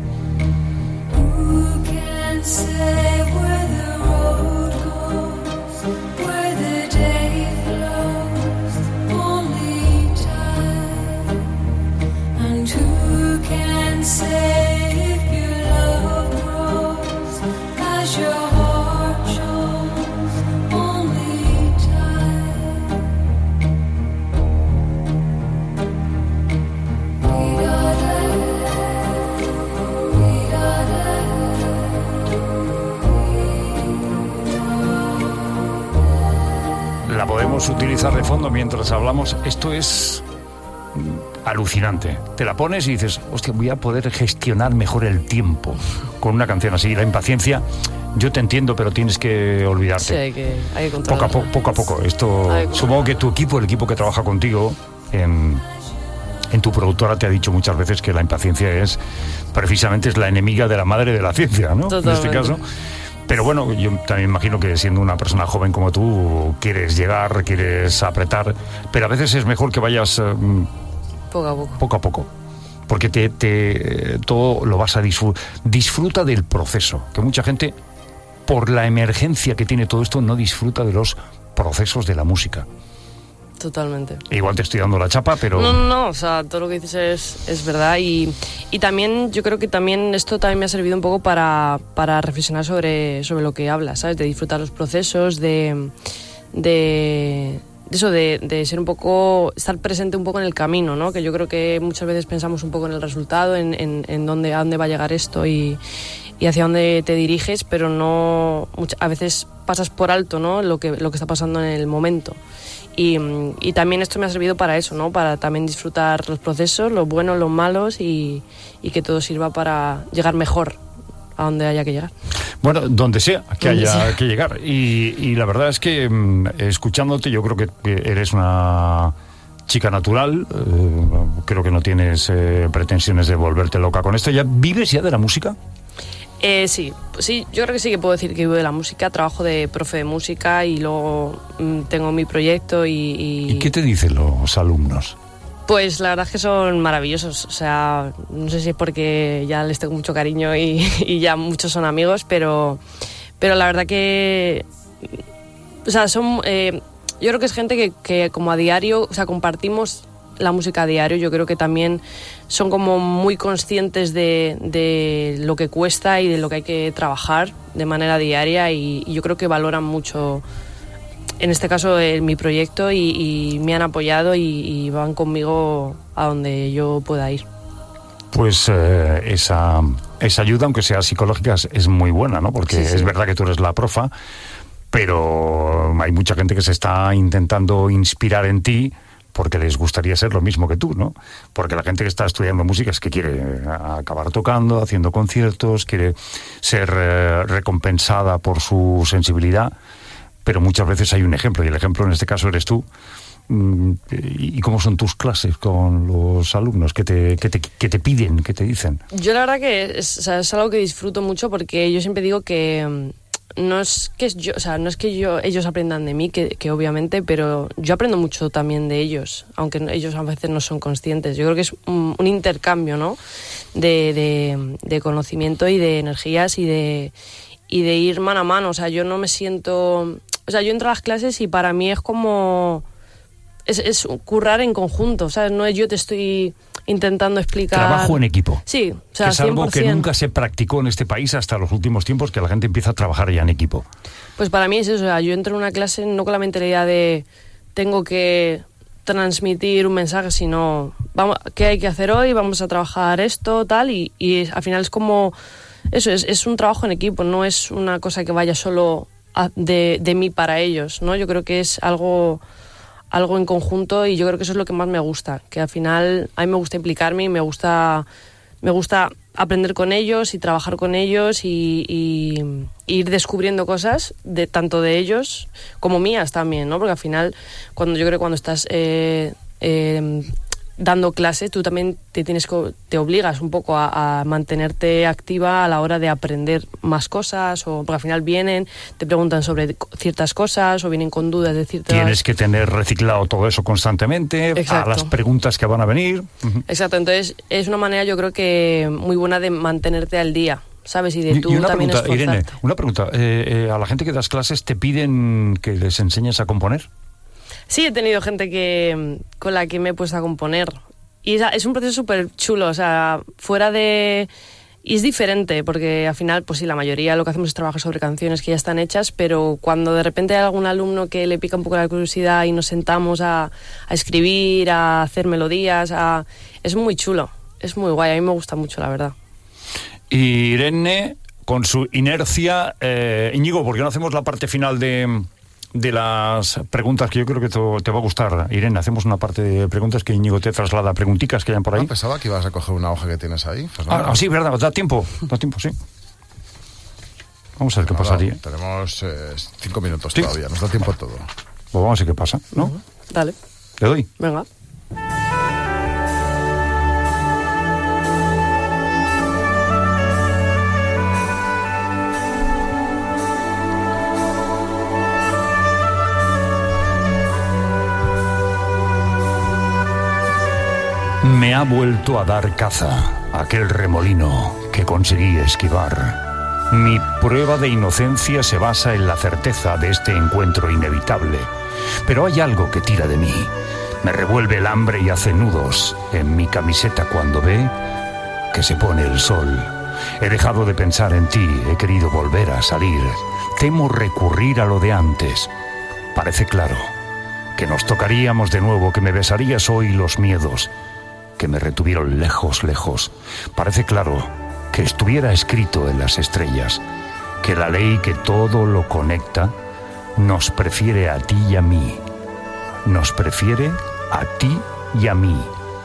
La podemos utilizar de fondo mientras hablamos. Esto es alucinante. Te la pones y dices, hostia, voy a poder gestionar mejor el tiempo con una canción así. La impaciencia, yo te entiendo, pero tienes que olvidarte. Sí, hay que controlarla. Poco a poco. Esto, supongo que tu equipo, el equipo que trabaja contigo en tu productora, te ha dicho muchas veces que la impaciencia es la enemiga de la madre de la ciencia, ¿no? Totalmente. En este caso. Pero bueno, yo también imagino que siendo una persona joven como tú, quieres llegar, quieres apretar, pero a veces es mejor que vayas poco a poco, porque todo lo vas a disfruta del proceso, que mucha gente, por la emergencia que tiene todo esto, no disfruta de los procesos de la música. Totalmente. Igual te estoy dando la chapa, pero... No, o sea, todo lo que dices es verdad y también yo creo que también esto también me ha servido un poco para reflexionar sobre lo que hablas, ¿sabes? De disfrutar los procesos, de ser un poco, estar presente un poco en el camino, ¿no? Que yo creo que muchas veces pensamos un poco en el resultado, a dónde va a llegar esto y hacia dónde te diriges, pero a veces pasas por alto, ¿no? Lo que está pasando en el momento. Y también esto me ha servido para eso, ¿no? Para también disfrutar los procesos, los buenos, los malos y que todo sirva para llegar mejor a donde haya que llegar. Bueno, donde sea que haya que llegar. Y la verdad es que escuchándote yo creo que eres una chica natural. Creo que no tienes pretensiones de volverte loca con esto. ¿Vives ya de la música? Sí, yo creo que sí que puedo decir que vivo de la música. Trabajo de profe de música y luego tengo mi proyecto ¿Y qué te dicen los alumnos? Pues la verdad es que son maravillosos. O sea, no sé si es porque ya les tengo mucho cariño y ya muchos son amigos, pero la verdad que... O sea, yo creo que es gente que como a diario, o sea, compartimos la música a diario. Yo creo que también son como muy conscientes de lo que cuesta y de lo que hay que trabajar de manera diaria y yo creo que valoran mucho, en este caso, mi proyecto y me han apoyado y van conmigo a donde yo pueda ir. Pues esa ayuda, aunque sea psicológica, es muy buena, ¿no? Porque sí. Es verdad que tú eres la profa, pero hay mucha gente que se está intentando inspirar en ti porque les gustaría ser lo mismo que tú, ¿no? Porque la gente que está estudiando música es que quiere acabar tocando, haciendo conciertos, quiere ser recompensada por su sensibilidad, pero muchas veces hay un ejemplo, y el ejemplo en este caso eres tú. ¿Y cómo son tus clases con los alumnos? ¿Qué te piden? ¿Qué te dicen? Yo la verdad que es algo que disfruto mucho porque yo siempre digo que... No es que ellos aprendan de mí, que obviamente, pero yo aprendo mucho también de ellos, aunque ellos a veces no son conscientes. Yo creo que es un intercambio, ¿no? de conocimiento y de energías y de ir mano a mano. O sea, yo no me siento... O sea, yo entro a las clases y para mí es como... Es currar en conjunto, ¿sabes? No es yo te estoy intentando explicar... Trabajo en equipo. Sí, o sea, que es algo 100%. Que nunca se practicó en este país hasta los últimos tiempos, que la gente empieza a trabajar ya en equipo. Pues para mí es eso, o sea, yo entro en una clase no con la mentalidad de tengo que transmitir un mensaje, sino vamos, ¿qué hay que hacer hoy? Vamos a trabajar esto, tal, y al final es como... Eso, es un trabajo en equipo, no es una cosa que vaya solo de mí para ellos, ¿no? Yo creo que es algo en conjunto y yo creo que eso es lo que más me gusta, que al final a mí me gusta implicarme y me gusta aprender con ellos y trabajar con ellos y ir descubriendo cosas tanto de ellos como mías también, ¿no? Porque al final yo creo que cuando estás dando clase, tú también te obligas un poco a mantenerte activa a la hora de aprender más cosas, porque al final vienen, te preguntan sobre ciertas cosas o vienen con dudas de ciertas... Tienes que tener reciclado todo eso constantemente. Exacto. A las preguntas que van a venir. Exacto, entonces es una manera, yo creo que muy buena de mantenerte al día, ¿sabes? Y de tú también esforzarte. Irene, una pregunta, a la gente que das clases te piden que les enseñes a componer. Sí, he tenido gente con la que me he puesto a componer. Y es un proceso súper chulo, o sea, y es diferente, porque al final, pues sí, la mayoría lo que hacemos es trabajar sobre canciones que ya están hechas, pero cuando de repente hay algún alumno que le pica un poco la curiosidad y nos sentamos a escribir, a hacer melodías, es muy chulo, es muy guay, a mí me gusta mucho, la verdad. Y Irene, con su inercia, Íñigo, ¿por qué no hacemos la parte final de las preguntas que yo creo que te va a gustar? Irene, hacemos una parte de preguntas que Íñigo te traslada, preguntitas que hayan por ahí. Pensaba que ibas a coger una hoja que tienes ahí. Sí, verdad, da tiempo, sí. Vamos a ver qué pasaría. Tenemos 5 minutos todavía, nos da tiempo todo. Pues vamos a ver qué pasa, ¿no? Dale. ¿Le doy? Venga. Me ha vuelto a dar caza aquel remolino que conseguí esquivar. Mi prueba de inocencia se basa en la certeza de este encuentro inevitable. Pero hay algo que tira de mí. Me revuelve el hambre y hace nudos en mi camiseta cuando ve que se pone el sol. He dejado de pensar en ti, he querido volver a salir. Temo recurrir a lo de antes. Parece claro que nos tocaríamos de nuevo, que me besarías hoy los miedos que me retuvieron lejos, lejos. Parece claro que estuviera escrito en las estrellas que la ley que todo lo conecta nos prefiere a ti y a mí. Nos prefiere a ti y a mí.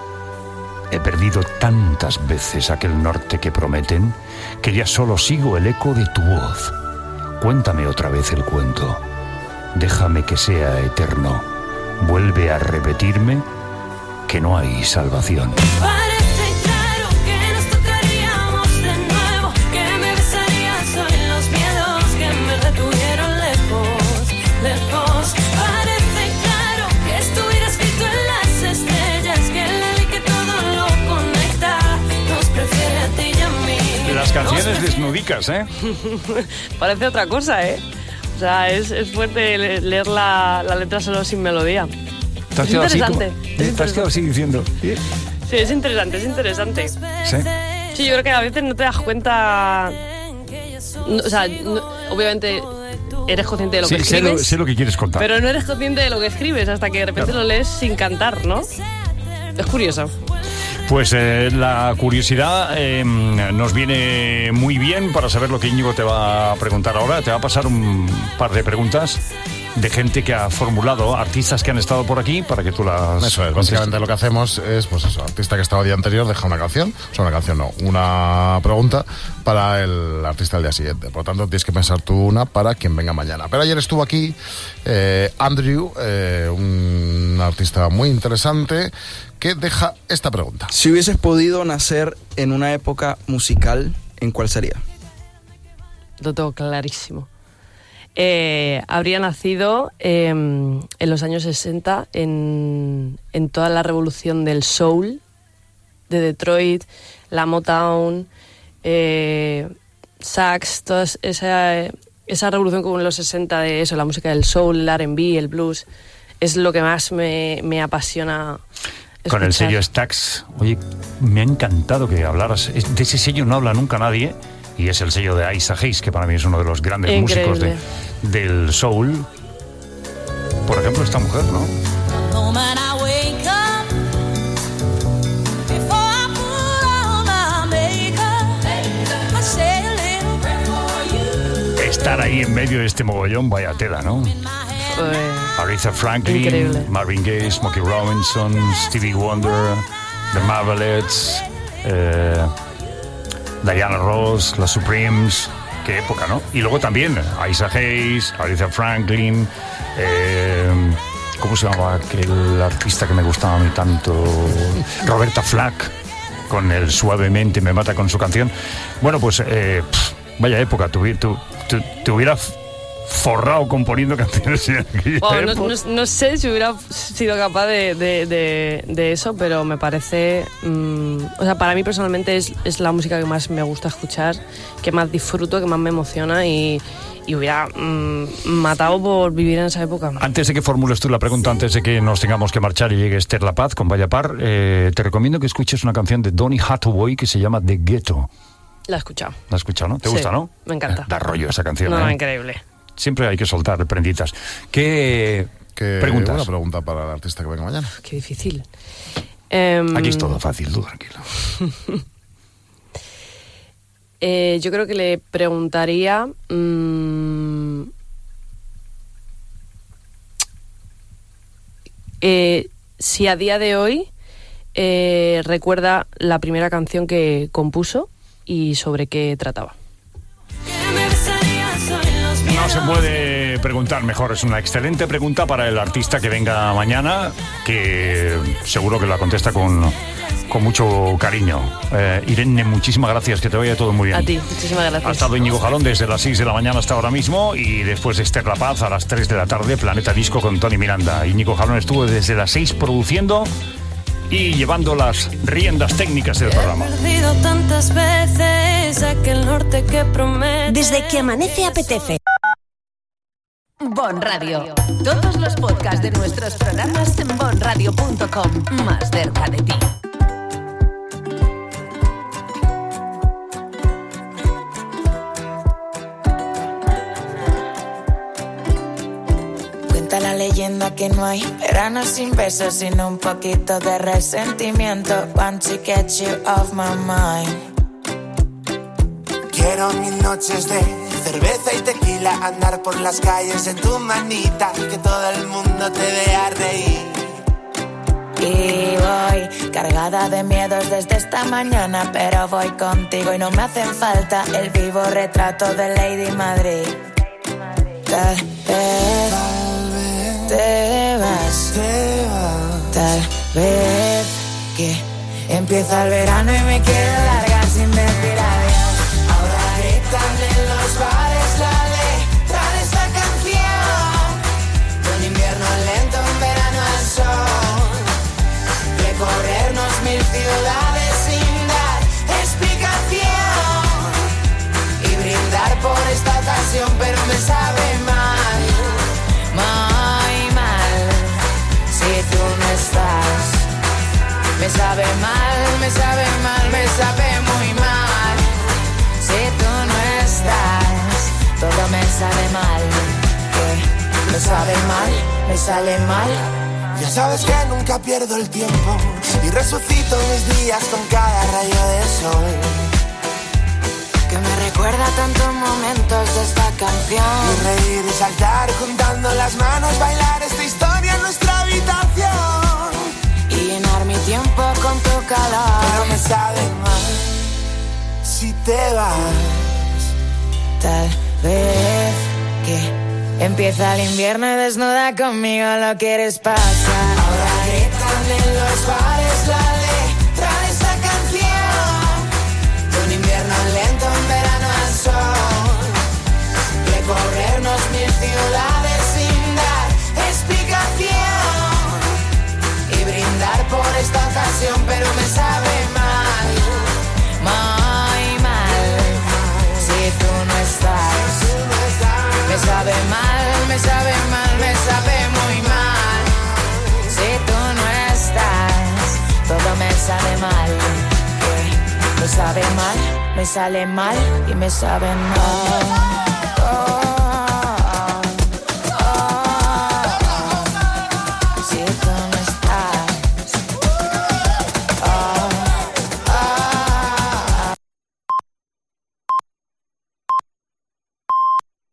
He perdido tantas veces aquel norte que prometen que ya solo sigo el eco de tu voz. Cuéntame otra vez el cuento. Déjame que sea eterno. Vuelve a repetirme que no hay salvación. Parece claro que nos tocaríamos de nuevo, que me besarías hoy los miedos que me retuvieron lejos, lejos. Parece claro que estuviera escrito en las estrellas que la ley que todo lo conecta nos prefiere a ti y a mí. Las canciones desnudicas, ¿eh? Parece otra cosa, ¿eh? O sea, es fuerte leer la letra solo sin melodía. ¿Te has quedado interesante. ¿Te has quedado así diciendo? Sí, es interesante, es interesante. ¿Sí? Sí, yo creo que a veces no te das cuenta... o sea, obviamente eres consciente de lo que escribes. Sé lo que quieres contar. Pero no eres consciente de lo que escribes hasta que de repente lo lees sin cantar, ¿no? Es curioso. Pues la curiosidad nos viene muy bien para saber lo que Íñigo te va a preguntar ahora. Te va a pasar un par de preguntas de gente que ha formulado, artistas que han estado por aquí, para que tú las... Eso es, básicamente lo que hacemos es, pues eso, artista que estaba el día anterior deja una canción, o sea, una canción no, una pregunta para el artista del día siguiente. Por lo tanto, tienes que pensar tú una para quien venga mañana. Pero ayer estuvo aquí Andrew, un artista muy interesante, que deja esta pregunta. Si hubieses podido nacer en una época musical, ¿en cuál sería? Lo tengo clarísimo. Habría nacido en los años 60 en toda la revolución del soul de Detroit, la Motown, sax, toda esa revolución como en los 60 de eso, la música del soul, el R&B, el blues, es lo que más me apasiona escuchar. Con el sello Stax, oye, me ha encantado que hablaras, de ese sello no habla nunca nadie. Y es el sello de Isaac Hayes, que para mí es uno de los grandes músicos del soul. Por ejemplo, esta mujer, ¿no? estar ahí en medio de este mogollón, vaya tela, ¿no? Aretha Franklin, increíble. Marvin Gaye, Smokey Robinson, Stevie Wonder, The Marvelettes, Diana Ross, las Supremes. Qué época, ¿no? Y luego también Isaac Hayes, Aretha Franklin, ¿cómo se llamaba aquel artista que me gustaba a mí tanto? Roberta Flack, con el Suavemente me mata con su canción. Bueno, pues vaya época, te hubieras forrado componiendo canciones en aquella época. No sé si hubiera sido capaz de eso, pero me parece... o sea, para mí personalmente es la música que más me gusta escuchar, que más disfruto, que más me emociona y hubiera matado por vivir en esa época. Antes de que formules tú la pregunta, antes de que nos tengamos que marchar y llegue Esther La Paz con Vaya Par, te recomiendo que escuches una canción de Donny Hathaway que se llama The Ghetto. La he escuchado. ¿La has escuchado, no? ¿Te gusta, no? Me encanta. Da rollo esa canción. No, increíble. Siempre hay que soltar prenditas. ¿Qué preguntas? Una pregunta para el artista que venga mañana. Qué difícil. Aquí es todo fácil, tú tranquilo. Yo creo que le preguntaría... si a día de hoy recuerda la primera canción que compuso y sobre qué trataba. No se puede preguntar mejor, es una excelente pregunta para el artista que venga mañana, que seguro que la contesta con mucho cariño. Irene, muchísimas gracias, que te vaya todo muy bien. A ti, muchísimas gracias. Ha estado Íñigo Jalón desde las 6 de la mañana hasta ahora mismo y después Esther La Paz a las 3 de la tarde, Planeta Disco con Tony Miranda. Íñigo Jalón estuvo desde las 6 produciendo y llevando las riendas técnicas del programa. Perdido tantas veces aquel norte que promete. Desde que amanece apetece. Bon Radio. Todos los podcasts de nuestros programas en bonradio.com. Más cerca de ti. Cuenta la leyenda que no hay verano sin besos, sino un poquito de resentimiento. Want to get you off my mind. Quiero mil noches de cerveza y tequila, andar por las calles en tu manita, que todo el mundo te vea reír. Y voy cargada de miedos desde esta mañana, pero voy contigo y no me hacen falta el vivo retrato de Lady Madrid. Tal vez te vas, tal vez que empieza el verano y me quiero largar sin decir adiós. Ahora gritan en los bares la letra de esta canción, de un invierno lento, un verano al sol, recorrernos 1000 ciudades sin dar explicación y brindar por esta ocasión, pero me sabe mal, muy mal, si tú no estás. Me sabe mal, me sabe mal, me sabe muy mal. Si tú no estás, todo me sabe mal. ¿Qué? Me sabe mal, me sale mal. Ya sabes que nunca pierdo el tiempo y resucito mis días con cada rayo de sol, que me recuerda tantos momentos de esta canción. Y reír y saltar juntando las manos, bailar esta historia en nuestra habitación y llenar mi tiempo con tu calor. Pero me sabe mal si te vas. Tal vez que empieza el invierno y desnuda conmigo lo quieres pasar. Ahora gritan en los bares la letra de esta canción, de un invierno lento, un verano al sol, recorrernos 1000 ciudades sin dar explicación y brindar por esta ocasión, pero me sabe mal, muy mal, si tú no estás. Me sabe mal, me sabe mal, me sabe muy mal. Si tú no estás, todo me sabe mal. Me sabe mal, me sale mal y me sabe mal.